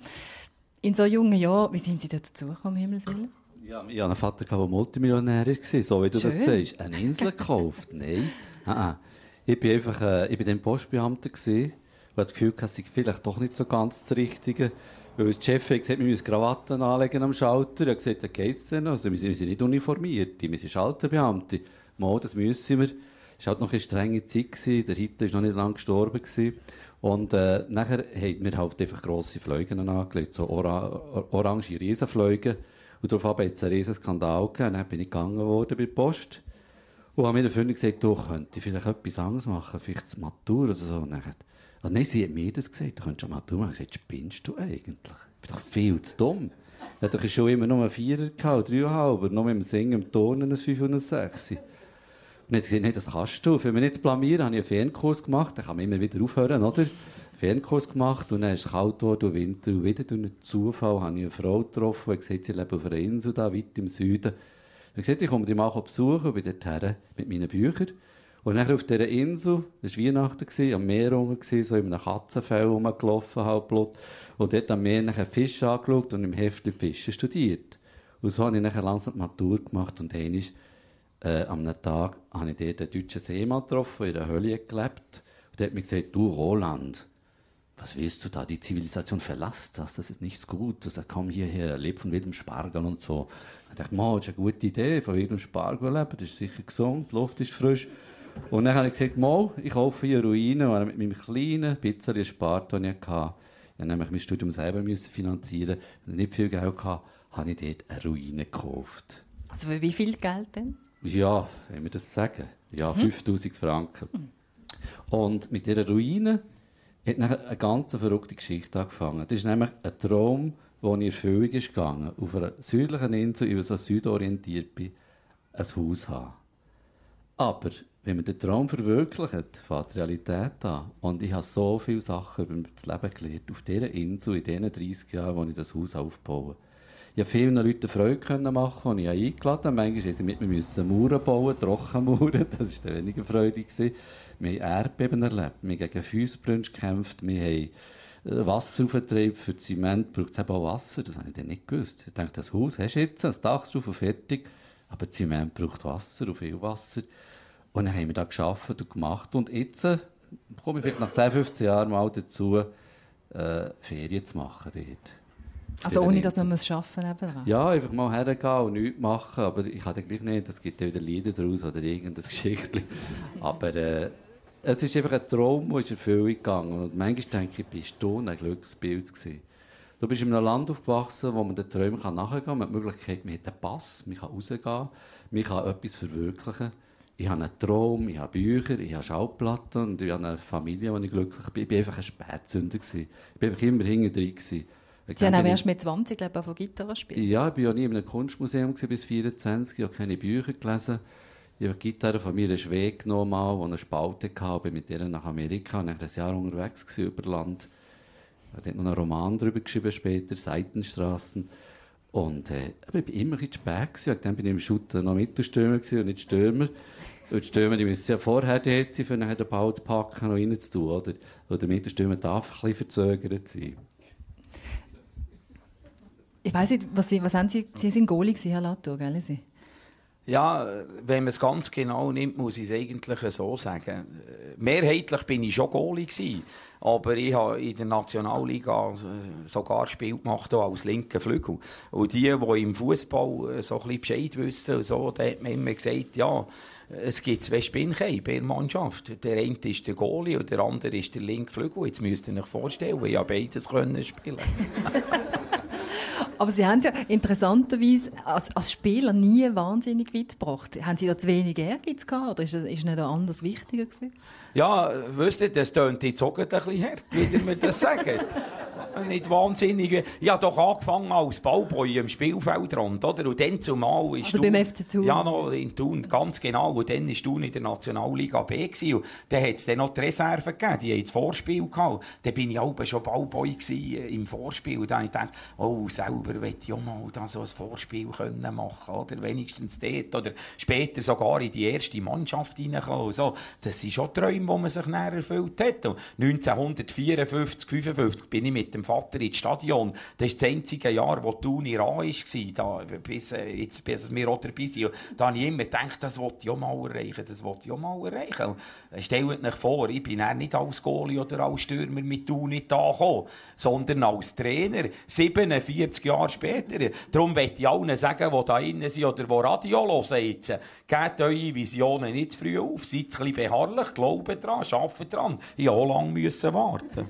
In so jungen Jahren, wie sind Sie dazu gekommen, Himmels Willen? Ja, ich hatte einen Vater, der Multimillionär war, so wie du Schön. das sagst. Eine Insel gekauft? Nein. Ah, ich war einfach äh, ich bin dann Postbeamter gewesen, weil das Gefühl hatte, ich sei vielleicht doch nicht so ganz das Richtige. Weil der Chef hat gesagt, wir müssen Krawatten anlegen am Schalter. Er hat gesagt, das geht's denn? Also, wir sind, wir sind nicht uniformiert, wir sind Schalterbeamte. Mal, das müssen wir. Es war halt noch eine strenge Zeit gewesen. Der Hitler war noch nicht lange gestorben gewesen. Und, äh, nachher haben wir halt einfach grosse Fliegen angelegt. So ora- orange Riesenfliegen. Und daraufhin hat es einen riesen Skandal gegeben. Dann bin ich gegangen worden bei der Post. Und habe mir der Freundin gesagt, du könntest vielleicht etwas anderes machen. Vielleicht die Matur oder so. Und dann, also nein, sie hat mir das gesagt, du könntest schon Matur machen. Ich habe gesagt, spinnst du eigentlich? Ich bin doch viel zu dumm. Ich hatte doch schon immer nur einen Vierer gehabt, dreieinhalb, noch mit dem Singen, im Turnen ein Fünf und ein Sechs. Und dann hat sie gesagt, nein, das kannst du. Für mich nicht zu blamieren, habe ich einen Fernkurs gemacht. Da kann man immer wieder aufhören, oder? Fernkurs gemacht und dann ist es kalt geworden, Winter. Und wieder durch einen Zufall habe ich eine Frau getroffen, die gesagt, sie lebt auf einer Insel da, weit im Süden. Ich habe gesagt, ich komme die mal besuchen und bin dorthin mit meinen Büchern. Und dann auf dieser Insel, es war Weihnachten, am Meer rum, so in einem Katzenfell rumgelaufen, halb Blut. Und dort am Meer nachher Fische angeschaut und im Heftchen Fische studiert. Und so habe ich nachher langsam die Matur gemacht und einmal, äh, am Tag habe ich dort einen deutschen Seemann getroffen, der in einer Höhle gelebt. Und der hat mir gesagt, du Roland, was willst du da? Die Zivilisation verlasst das, das ist nichts Gutes. Er komm hierher, lebt von wildem Spargel und so. Ich dachte, man, das ist eine gute Idee, von wildem Spargel leben, das ist sicher gesund, die Luft ist frisch. Und dann habe ich gesagt, mal, ich kaufe hier Ruinen, und mit meinem kleinen bisschen gespart, das ich hatte. Ich musste nämlich mein Studium selber finanzieren. Wenn ich nicht viel Geld hatte, habe ich dort eine Ruine gekauft. Also für wie viel Geld denn? Ja, wenn wir das sagen. Ja, fünftausend Franken. Mhm. Und mit dieser Ruine hat nachher eine ganz verrückte Geschichte angefangen. Das ist nämlich ein Traum, der in Erfüllung ist gegangen. Auf einer südlichen Insel, über so südorientiert bin, ein Haus haben. Aber wenn man den Traum verwirklicht, fängt die Realität an. Und ich habe so viele Sachen über das Leben gelernt. Auf dieser Insel, in diesen dreissig Jahren, als ich das Haus aufbaue. Ich konnte vielen Leuten Freude machen, die ich eingeladen habe. Manchmal mussten sie mit mir Mauern bauen, Trockenmauern, das war dann weniger freudig. Wir haben Erdbeben erlebt, wir haben gegen Feuersbrunst gekämpft, wir haben Wasserauftrieb für Zement, braucht es eben auch Wasser, das habe ich dann nicht gewusst. Ich dachte, das Haus hast du jetzt, das Dach drauf und fertig, aber Zement braucht Wasser und viel Wasser. Und dann haben wir das gearbeitet und gemacht und jetzt äh, komme ich vielleicht nach zehn, fünfzehn Jahren mal dazu, äh, Ferien zu machen dort. Also ohne, dass man es arbeiten muss? Ja, einfach mal hergehen und nichts machen. Aber ich kann dann gleich nicht, es gibt ja wieder Lieder daraus oder irgendein Geschichtchen. Aber äh, es ist einfach ein Traum, der in Erfüllung gegangen. Und manchmal denke ich, bist du ein Glücksbild gewesen. Du bist in einem Land aufgewachsen, wo man den Träumen nachgehen kann. Man hat die Möglichkeit, man hat einen Pass, man kann rausgehen, man kann etwas verwirklichen. Ich habe einen Traum, ich habe Bücher, ich habe Schallplatten und ich habe eine Familie, wo ich glücklich bin. Ich war einfach ein Spätzünder. Ich war einfach immer hinten drin. Sie haben auch erst mit zwanzig, glaube ich, von Gitarre gespielt. Ja, ich war ja nie in einem Kunstmuseum bis vierundzwanzig. Ich habe keine Bücher gelesen. Ich habe die Gitarre von mir Schweg genommen, die eine Spalte hatte, mit der nach Amerika. Ich war ein Jahr unterwegs über Land. Ich habe noch einen Roman darüber geschrieben später, Seitenstraßen. Und äh, ich war immer ein bisschen spät. Dann bin ich im Shooter noch Mittelstürmer und nicht Stürmer. Und die Stürmer die müssen ja vorher dort sein, um den Ball zu packen und reinzutun. Oder, oder der Mittelstürmer darf ein bisschen verzögert sein. Ich weiss nicht, was Sie, was haben Sie, Sie sind Goalie gewesen, Herr Latour, gell? Sie? Ja, wenn man es ganz genau nimmt, muss ich es eigentlich so sagen. Mehrheitlich bin ich schon Goalie gewesen, aber ich habe in der Nationalliga sogar Spiel gemacht als linker Flügel. Und die, die im Fußball so ein bisschen Bescheid wissen, so, da hat man immer gesagt, ja, es gibt zwei Spinnkäfer in der Mannschaft. Der eine ist der Goalie und der andere ist der linke Flügel. Jetzt müsst ihr euch vorstellen, ich habe beides können spielen. Aber Sie haben es ja interessanterweise als, als Spieler nie wahnsinnig weit gebracht. Haben Sie da zu wenig Ehrgeiz gehabt oder ist das ist nicht anders wichtiger gewesen? Ja, wisst ihr, das tönt jetzt auch ein bisschen hart, wie ihr mir das sagt. Nicht wahnsinnig. Ich habe doch angefangen als Ballboy im Spielfeldrand, oder? Und dann zumal ist also du... beim F C Thun? Ja, noch in Thun, ganz genau. Und dann warst du in der Nationalliga B gewesen. Und dann hat es dann noch die Reserven gegeben, die haben das Vorspiel gehabt. Dann bin ich auch schon Ballboy gewesen, im Vorspiel. Und dann habe ich gedacht, oh, selber möchte ich auch mal da so ein Vorspiel können machen, oder? Wenigstens dort. Oder später sogar in die erste Mannschaft reinkommen. So, das sind schon Träume, die man sich näher erfüllt hat. Und neunzehnhundertvierundfünfzig, fünfundfünfzig bin ich mit dem Vater ins Stadion. Das ist das einzige Jahr, wo Thun in Ra war. Da, bis, jetzt, bis wir auch dabei sind. Da habe ich immer gedacht, das wollte ich auch mal erreichen. Das wollte ich auch mal erreichen. Stellt euch vor, ich bin nicht als Goalie oder als Stürmer mit Thun nicht angekommen, sondern als Trainer. siebenundvierzig Jahre später. Darum möchte ich allen sagen, die da drinnen sind oder die Radio hören jetzt, gebt eure Visionen nicht zu früh auf. Seid ein bisschen beharrlich, glaubt dran, arbeitet dran. Ich musste auch lange warten.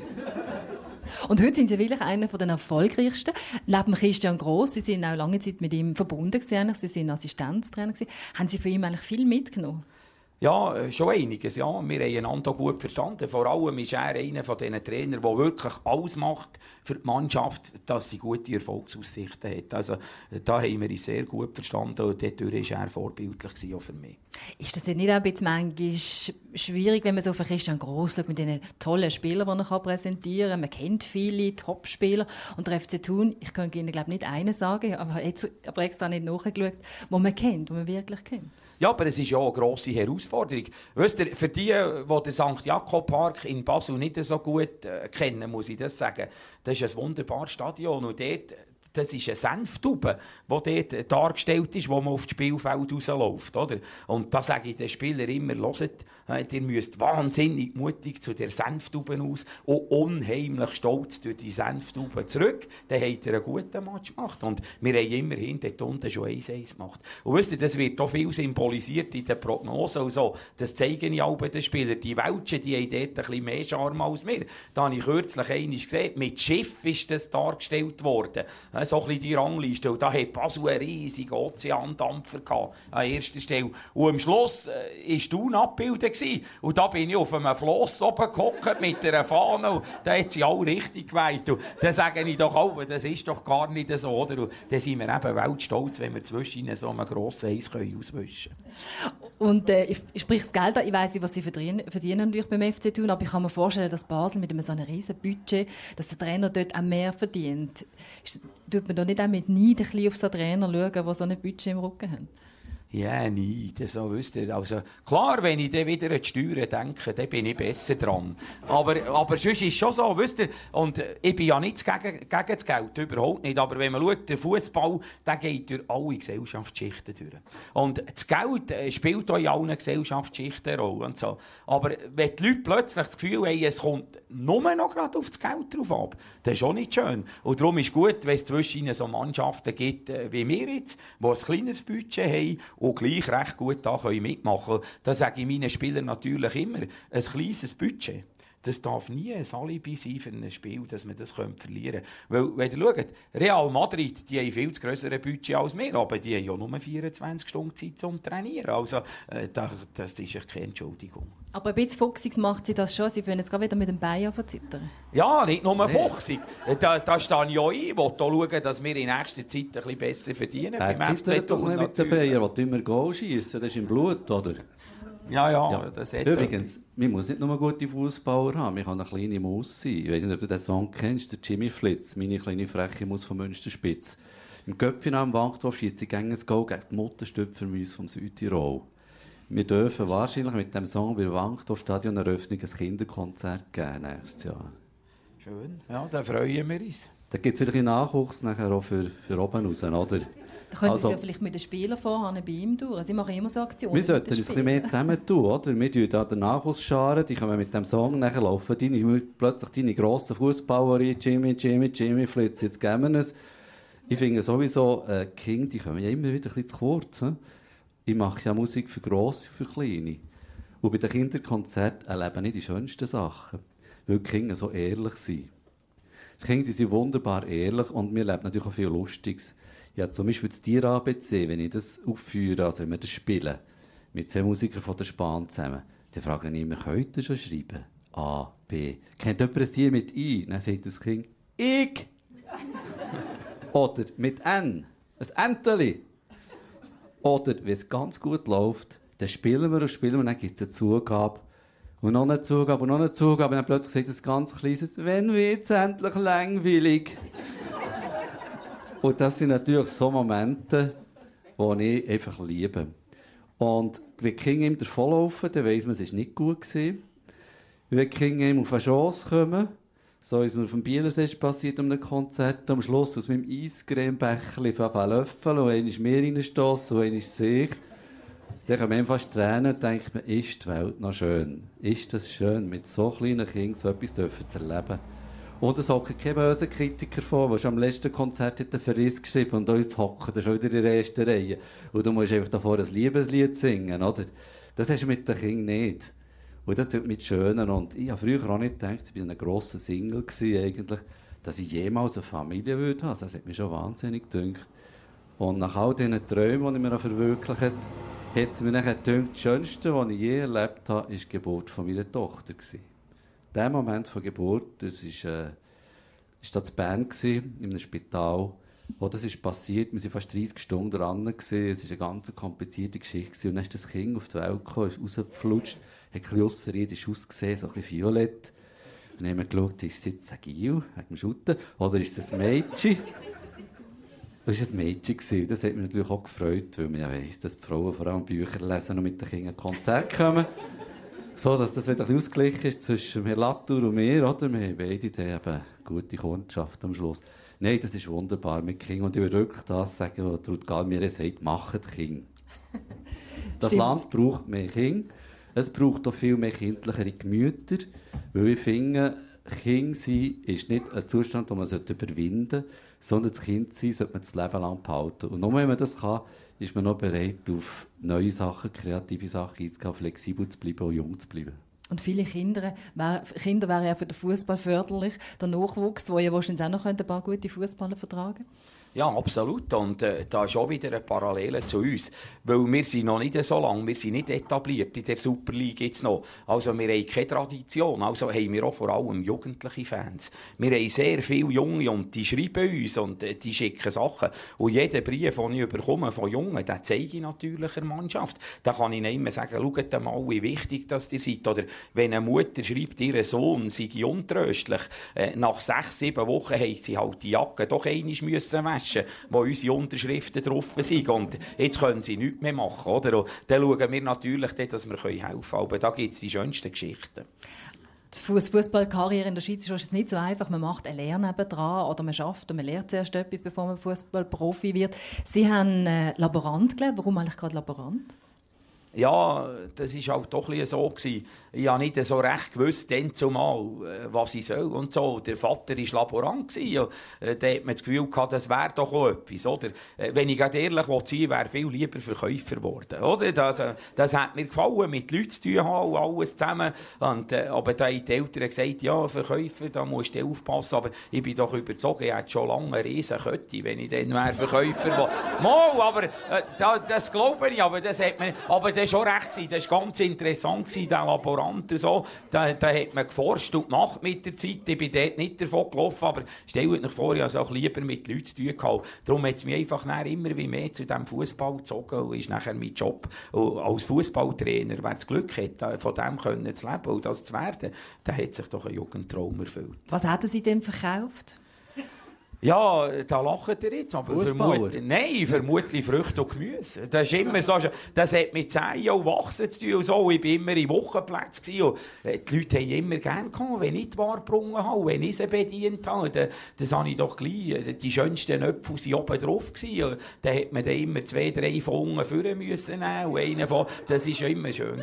Und heute sind Sie wirklich einer der erfolgreichsten. Neben Christian Gross, Sie sind auch lange Zeit mit ihm verbunden gewesen, Sie sind Assistenztrainer gewesen. Haben Sie von ihm eigentlich viel mitgenommen? Ja, schon einiges, ja. Wir haben einander gut verstanden. Vor allem ist er einer von diesen Trainern, der wirklich alles macht für die Mannschaft, dass sie gute Erfolgsaussichten hat. Also, da haben wir uns sehr gut verstanden und dadurch war er vorbildlich auch für mich. Ist das nicht auch ein bisschen manchmal schwierig, wenn man so auf Christian Gross schaut, mit diesen tollen Spielern, die er präsentieren kann? Man kennt viele Top-Spieler. Und der F C Thun, ich kann Ihnen glaube nicht einen sagen, aber jetzt aber extra nicht nachgeschaut, wo man kennt, wo man wirklich kennt. Ja, aber es ist ja auch eine grosse Herausforderung. Weißt du, für die, die den Sankt Jakob Park in Basel nicht so gut äh, kennen, muss ich das sagen, das ist ein wunderbares Stadion und dort, das ist eine Senftube, die dort dargestellt ist, wo man auf das Spielfeld rausläuft. Oder? Und da sage ich den Spielern immer, hört, ihr müsst wahnsinnig mutig zu der Senftube aus und unheimlich stolz durch die Senftube zurück. Dann habt ihr einen guten Match gemacht. Und wir haben immerhin dort unten schon eins eins gemacht. Und wisst ihr, das wird auch viel symbolisiert in den Prognosen und so. Das zeigen ja auch den Spielern. Die Welschen, die haben dort ein bisschen mehr Charme als wir. Da habe ich kürzlich einmal gesehen, mit Schiff ist das dargestellt worden. So ein bisschen die Rangliste. Und da hat Basel einen riesigen Ozeandampfer gehabt, an erster Stelle. Und am Schluss äh, war Thun abgebildet. Und da bin ich auf einem Floss oben gehockt mit einer Fahne. Und da hat sie alle richtig geweiht. Und dann sage ich doch auch, das ist doch gar nicht so. Oder? Und dann sind wir eben weltstolz, wenn wir zwischen so einem grossen Eis auswischen können. Und äh, ich, ich sprich das Geld an. Ich weiss nicht, was Sie verdienen, verdienen natürlich beim F C Thun, aber ich kann mir vorstellen, dass Basel mit einem so einem riesen Budget, dass der Trainer dort auch mehr verdient. tut man da nicht auch mit Neid ein bisschen auf so Trainer schauen, die so ein Budget im Rücken haben? Ja, nicht. So, wisst ihr. Also, klar, wenn ich dann wieder an die Steuern denke, dann bin ich besser dran. Aber, aber sonst ist es schon so, wisst ihr, und ich bin ja nichts gegen, gegen das Geld, überhaupt nicht. Aber wenn man schaut, der Fußball, der geht durch alle Gesellschaftsschichten durch. Und das Geld spielt auch in allen Gesellschaftsschichten eine Rolle. Und so. Aber wenn die Leute plötzlich das Gefühl haben, es kommt nur noch gerade auf das Geld drauf ab, das ist auch nicht schön. Und darum ist es gut, wenn es zwischen ihnen so Mannschaften gibt, wie wir jetzt, die ein kleines Budget haben, und gleich recht gut da mitmachen können. Da sage ich meinen Spielern natürlich immer, ein kleines Budget, das darf nie ein Alibi sein für ein Spiel, dass man das verlieren könnte. Weil, wenn ihr schaut, Real Madrid, die haben viel zu grössere Budget als wir, aber die haben ja nur vierundzwanzig Stunden Zeit zum Trainieren. Also, äh, das, das ist ja keine Entschuldigung. Aber ein bisschen fuchsig macht sie das schon. Sie wollen jetzt gerade wieder mit dem Bein verzittern. Ja, nicht nur nee. fuchsig. Da, da stehe ich auch ein. Ich will schauen, dass wir in nächster Zeit ein bisschen besser verdienen. Er beim F C doch nicht mit dem Bein. Er will immer Goal schiessen. Das ist im Blut, oder? Ja, ja, ja. Das hat Übrigens, man muss nicht nur gute Fußballer haben, man kann eine kleine Maus sein. Ich weiss nicht, ob du den Song kennst, der Jimmy Flitz, meine kleine freche Maus von Münsterspitz. Im Köpfinal am Wankdorf schießt sie gegen ein Goal gegen die Mutterstüpfermäuse vom Südtirol. Wir dürfen wahrscheinlich mit dem Song bei Wankdorf Stadion Eröffnung ein Kinderkonzert geben nächstes Jahr. Schön, ja, da freuen wir uns. Da gibt es wieder einen Nachwuchs nachher auch für, für oben raus, oder? Da können also, Sie ja vielleicht mit den Spielern vorher bei ihm durch. Sie machen immer so Aktionen. Wir sollten uns ein bisschen mehr zusammen tun, oder? Wir tun da den Nachwuchs scharen, die kommen mit dem Song nachher laufen. Deine, plötzlich deine grossen Fußballer, Jimmy, Jimmy, Jimmy, Flitz, jetzt geben wir es. Ich finde sowieso, äh, Kinder, die kommen ja immer wieder ein bisschen zu kurz. He? Ich mache ja Musik für Grosse, für Kleine. Und bei den Kinderkonzerten erleben nicht die schönsten Sachen, weil die Kinder so ehrlich sind. Die Kinder die sind wunderbar ehrlich und wir erleben natürlich auch viel Lustiges. Ja, zum Beispiel das Tier A B C, wenn ich das aufführe, also wenn wir das spielen, mit zwei Musikern von der Spahn zusammen, dann frage ich immer, könnt ihr schon schreiben? A, B. Kennt jemand ein Tier mit I? Dann sagt das Kind, ich. Oder mit N, ein Enteli. Oder, wenn es ganz gut läuft, dann spielen wir und spielen wir, dann gibt es eine Zugabe. Und noch eine Zugabe und noch eine Zugabe. Und dann plötzlich sagt es ganz kleines, wenn wird's endlich langweilig. Und das sind natürlich so Momente, die ich einfach liebe. Und wenn die Kinder ihm davonlaufen, dann weiss man, es war nicht gut gewesen. Wenn die Kinder ihm auf eine Chance kommen, so ist mir auf dem Bielersee passiert um ein Konzert, am Schluss aus meinem Eiscreme-Becherchen auf einen Löffel und einmal mehr reinstossen und einmal sich. Dann kommen einem fast Tränen und denkt man, ist die Welt noch schön? Ist das schön, mit so kleinen Kindern so etwas zu erleben? Und es hocken keine bösen Kritiker vor, der schon am letzten Konzert hat den Verriss geschrieben und uns hocken, da schon wieder in der ersten Reihe. Und du musst einfach davor ein Liebeslied singen, oder? Das hast du mit den Kindern nicht. Und das tut mit Schönen. Und ich habe früher auch nicht gedacht, ich war ein grosser Single gewesen, eigentlich, dass ich jemals eine Familie würde haben. Das hat mich schon wahnsinnig gedacht. Und nach all diesen Träumen, die ich mir noch verwirklicht habe, hat es mir nachher gedacht, das Schönste, was ich je erlebt habe, war die Geburt von meiner Tochter. Der Moment der Geburt, das war äh, in Bern, in einem Spital, wo das ist passiert. Wir waren fast dreissig Stunden dran. Es war eine ganz komplizierte Geschichte. Und dann ist das Kind auf die Welt gekommen, ist rausgeflutscht, hat ein bisschen ausserirdisch ausgesehen, so ein bisschen violett. Und dann haben wir geschaut, ist es jetzt ein Gil, wegen dem Schutten, oder ist es ein Mädchen? Das war ein Mädchen. Das hat mich natürlich auch gefreut, weil man ja weiss, dass die Frauen vor allem Bücher lesen und mit den Kindern Konzerte kommen. So, dass das wieder ein bisschen ausgeglichen ist zwischen Herrn Latour und mir, oder? Wir haben beide eben gute Kundschaft am Schluss. Nein, das ist wunderbar mit Kindern. Und ich würde wirklich das sagen, was Ruth Gall sagt, macht Kinder. Das Stimmt. Land braucht mehr Kinder. Es braucht auch viel mehr kindlichere Gemüter. Weil ich finde, Kind sein ist nicht ein Zustand, den man überwinden sollte, sondern das Kind sein sollte man das Leben lang behalten. Und nur wenn man das kann, ist man noch bereit, auf neue Sachen, kreative Sachen einzugehen, flexibel zu bleiben und jung zu bleiben. Und viele Kinder, wär, Kinder wären ja für den Fußball förderlich. Der Nachwuchs, der ja wahrscheinlich auch noch ein paar gute Fußballer vertragen könnte. Ja, absolut. Und äh, da ist auch wieder eine Parallele zu uns. Weil wir sind noch nicht so lange, wir sind nicht etabliert in der Super League jetzt noch. Also wir haben keine Tradition, also haben wir auch vor allem jugendliche Fans. Wir haben sehr viele Junge und die schreiben uns und äh, die schicken Sachen. Und jeder Brief, den ich bekomme von Jungen, den zeige ich natürlich der Mannschaft. Da kann ich ihnen immer sagen, schaut mal, wie wichtig das ihr seid. Oder wenn eine Mutter schreibt, ihr Sohn sei untröstlich, äh, nach sechs, sieben Wochen haben sie halt die Jacke doch einmal müssen waschen, wo unsere Unterschriften drauf sind. Und jetzt können sie nichts mehr machen. Oder? Und dann schauen wir natürlich, dass wir helfen können. Aber da gibt es die schönsten Geschichten. Die Fußballkarriere in der Schweiz ist nicht so einfach. Man macht eine Lehre nebendran oder man schafft und man lernt zuerst etwas, bevor man Fußballprofi wird. Sie haben äh, Laborant gelernt. Warum eigentlich gerade Laborant? Ja, das war halt doch ein so gewesen. Ich habe nicht so recht gewusst, dann zumal, was ich soll und so. Der Vater war Laborant gewesen. Da hat man das Gefühl gehabt, das wäre doch auch etwas, oder? Wenn ich ehrlich sein will, wäre viel lieber Verkäufer geworden, oder? Das, das hat mir gefallen, mit Leuten zu tun haben und alles zusammen. Und, äh, aber da haben die Eltern gesagt, ja, Verkäufer, da musst du aufpassen. Aber ich bin doch überzeugt, ich hätte schon lange eine Riesenkette, wenn ich dann wäre Verkäufer. Mal, aber äh, das glaube ich, aber das hat man... Aber das war schon recht. Das war ganz interessant, der Laborant. Und so. Da, da hat man geforscht und gemacht mit der Zeit. Ich bin dort nicht davon gelaufen, aber stellt euch vor, ich habe auch lieber mit Leuten zu tun gehabt. Darum hat es mich einfach immer wie mehr zu diesem Fußball gezogen und ist nachher mein Job als Fußballtrainer. Wer das Glück hat, von dem können zu leben und das zu werden, der hat sich doch einen Jugendtraum erfüllt. Was haben Sie denn verkauft? Ja, da lacht ihr jetzt. Aber vermut- Nein, vermutlich Früchte und Gemüse. Das ist immer so. Das hat mit zehn Jahren wachsen zu tun. Und so. Ich war immer in Wochenplätzen. Und die Leute haben immer gerne gekommen, wenn ich die Ware gebrungen habe, wenn ich sie bedient habe. Das, das habe ich doch gleich. Die schönsten Äpfel waren oben drauf. Und da hat man dann immer zwei, drei von unten führen müssen. Und einen von, das war immer schön.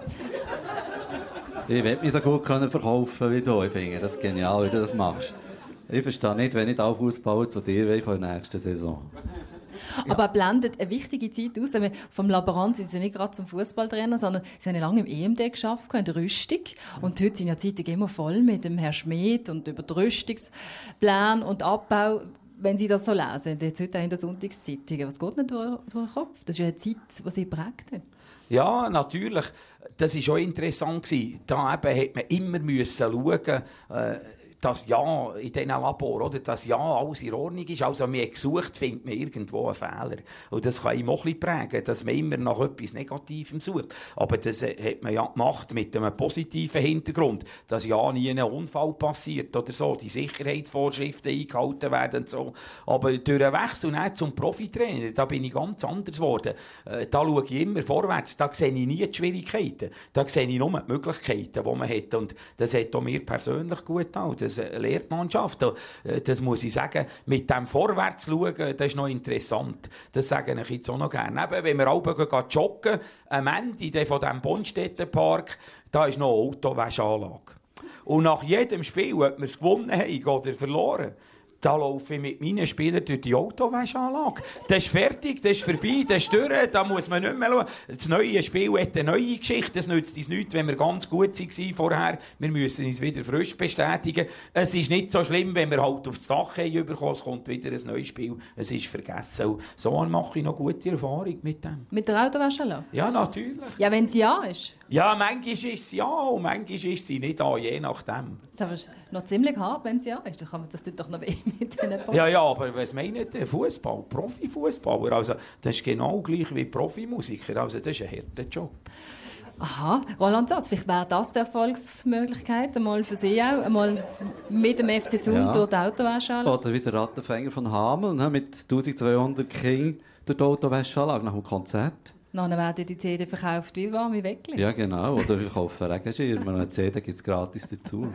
Ich will mich so gut verkaufen wie du. Ich finde das genial, wie du das machst. Ich verstehe nicht, wenn nicht alle Fußballer zu dir will, in der nächsten Saison. Aber er blendet eine wichtige Zeit aus. Vom Laborant sind sie nicht gerade zum Fußballtrainer, sondern sie haben lange im E M D gearbeitet, in der Rüstung. Und heute sind ja die Zeitungen immer voll mit dem Herrn Schmidt und über die Rüstungspläne und Abbau. Wenn Sie das so lesen, jetzt heute auch in der Sonntagszeitung, was geht nicht durch, durch den Kopf? Das ist ja eine Zeit, die Sie geprägt hat. Ja, natürlich. Das war schon interessant. Da eben hat man immer müssen schauen, äh, dass ja in diesen Labor, oder, dass ja alles in Ordnung ist. Also man hat gesucht, findet man irgendwo einen Fehler. Und das kann ihm auch ein bisschen prägen, dass man immer nach etwas Negativem sucht. Aber das hat man ja gemacht mit einem positiven Hintergrund, dass ja nie ein Unfall passiert oder so, die Sicherheitsvorschriften eingehalten werden und so. Aber durch den Wechsel dann zum Profitrainer, da bin ich ganz anders geworden. Da schaue ich immer vorwärts, da sehe ich nie die Schwierigkeiten. Da sehe ich nur die Möglichkeiten, die man hat. Und das hat auch mir persönlich gut getan. Das lehrt die Mannschaft. Das muss ich sagen. Mit dem Vorwärts schauen, das ist noch interessant. Das sage ich jetzt auch noch gerne. Eben, wenn wir alle joggen, am Ende von diesem Bonstetten-Park, da ist noch eine Autowäscheanlage. Und nach jedem Spiel, ob wir es gewonnen haben oder verloren, da laufe ich mit meinen Spielern durch die Autowäscheanlage. Das ist fertig, das ist vorbei, das ist durch, da muss man nicht mehr schauen. Das neue Spiel hat eine neue Geschichte. Es nützt uns nichts, wenn wir ganz gut waren vorher. Wir müssen uns wieder frisch bestätigen. Es ist nicht so schlimm, wenn wir halt aufs Dach haben bekommen. Es kommt wieder ein neues Spiel. Es ist vergessen. Und so mache ich noch gute Erfahrung mit dem. Mit der Autowäscheanlage? Ja, natürlich. Ja, wenn sie ja ist. Ja, manchmal ist sie ja und manchmal ist sie nicht an, je nachdem. Das ist aber noch ziemlich hart, wenn sie ja ist. Das tut doch noch weh mit diesen Punkten. Ja, ja, aber was meint der Fußball? Profifußballer? Also, das ist genau gleich wie Profimusiker. Also, das ist ein harter Job. Aha, Roland Sass, vielleicht wäre das die Erfolgsmöglichkeit, einmal für Sie auch, einmal mit dem F C Thun ja. durch die Autowäscheanlage. Oder wie der Rattenfänger von Hameln, mit eintausendzweihundert Kindern durch die Autowäscheanlage nach dem Konzert. Dann werden die C D verkauft wie warme Weckli. Ja, genau. Oder wir kaufen Regenschirme und eine C D gibt es gratis dazu.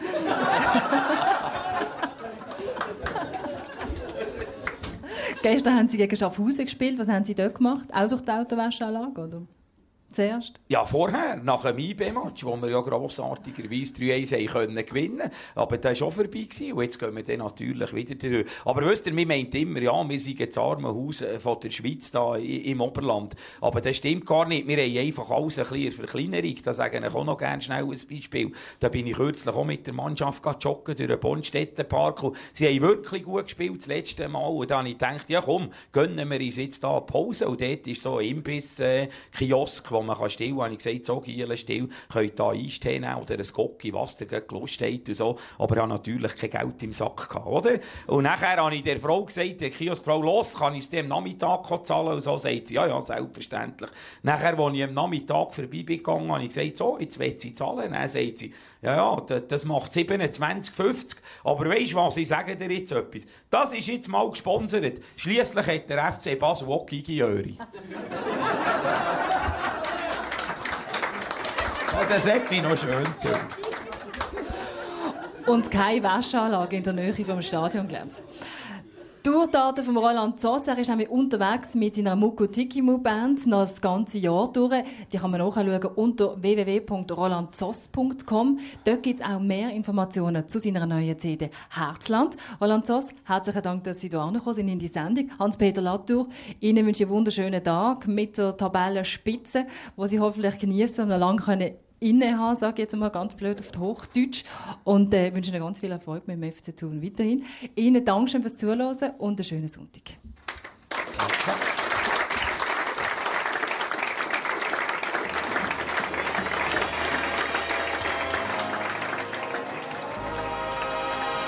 Gestern haben Sie gegen Schaffhausen gespielt. Was haben Sie dort gemacht? Auch durch die Autowäscheanlage, oder? zuerst? Ja, vorher, nach dem I B-Match, wo wir ja grossartigerweise drei eins gewinnen konnten. Aber das war auch vorbei gewesen. Und jetzt gehen wir dann natürlich wieder durch. Aber wisst ihr, wir meint immer, ja, wir sind das arme Haus von der Schweiz da im Oberland. Aber das stimmt gar nicht. Wir haben einfach alles ein bisschen Verkleinerung. Da sage ich auch noch gerne schnell ein Beispiel. Da bin ich kürzlich auch mit der Mannschaft joggen durch den Bonstedtenpark. Und sie haben wirklich gut gespielt das letzte Mal. Und dann habe ich gedacht, ja komm, gönnen wir uns jetzt da eine Pause. Und dort ist so ein Imbiss-Kiosk, wo man kann still, habe ich gesagt, so Gielen still, könnt da Eistee nehmen oder ein Gocki, was dir gerade Lust hat und so. Aber ich habe natürlich kein Geld im Sack gehabt, oder? Und nachher habe ich der Frau gesagt, der Kioskfrau, los, kann ich es dir am Nachmittag zahlen? Und so sagt sie, ja, ja, selbstverständlich. Nachher, als ich am Nachmittag vorbei bin gegangen, habe ich gesagt, so, jetzt will sie zahlen. Dann sagt sie, ja, ja, das macht siebenundzwanzig fünfzig. Aber weisst du was, ich sage dir jetzt etwas. Das ist jetzt mal gesponsert. Schliesslich hat der F C Basel auch Gigiöri. Oh, das hat mich noch schön gemacht. Und keine Waschanlage in der Nähe vom Stadion, glaubst du? Tourdaten von Roland Zoss. Er ist nämlich unterwegs mit seiner Muko Tikimu Band noch das ganze Jahr durch. Die kann man nachschauen unter w w w punkt roland zoss punkt com. Dort gibt es auch mehr Informationen zu seiner neuen C D «Herzland». Roland Zoss, herzlichen Dank, dass Sie hier angekommen sind in die Sendung. Hans-Peter Latour, Ihnen wünsche ich einen wunderschönen Tag mit der Tabellenspitze, die Sie hoffentlich genießen und noch lange können innehaben, sage ich jetzt mal ganz blöd auf Hochdeutsch. Und äh, wünsche Ihnen ganz viel Erfolg mit dem F C Thun weiterhin. Ihnen Dankeschön fürs Zuhören und einen schönen Sonntag. Danke.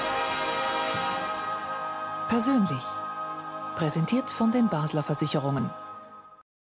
Persönlich. Präsentiert von den Basler Versicherungen.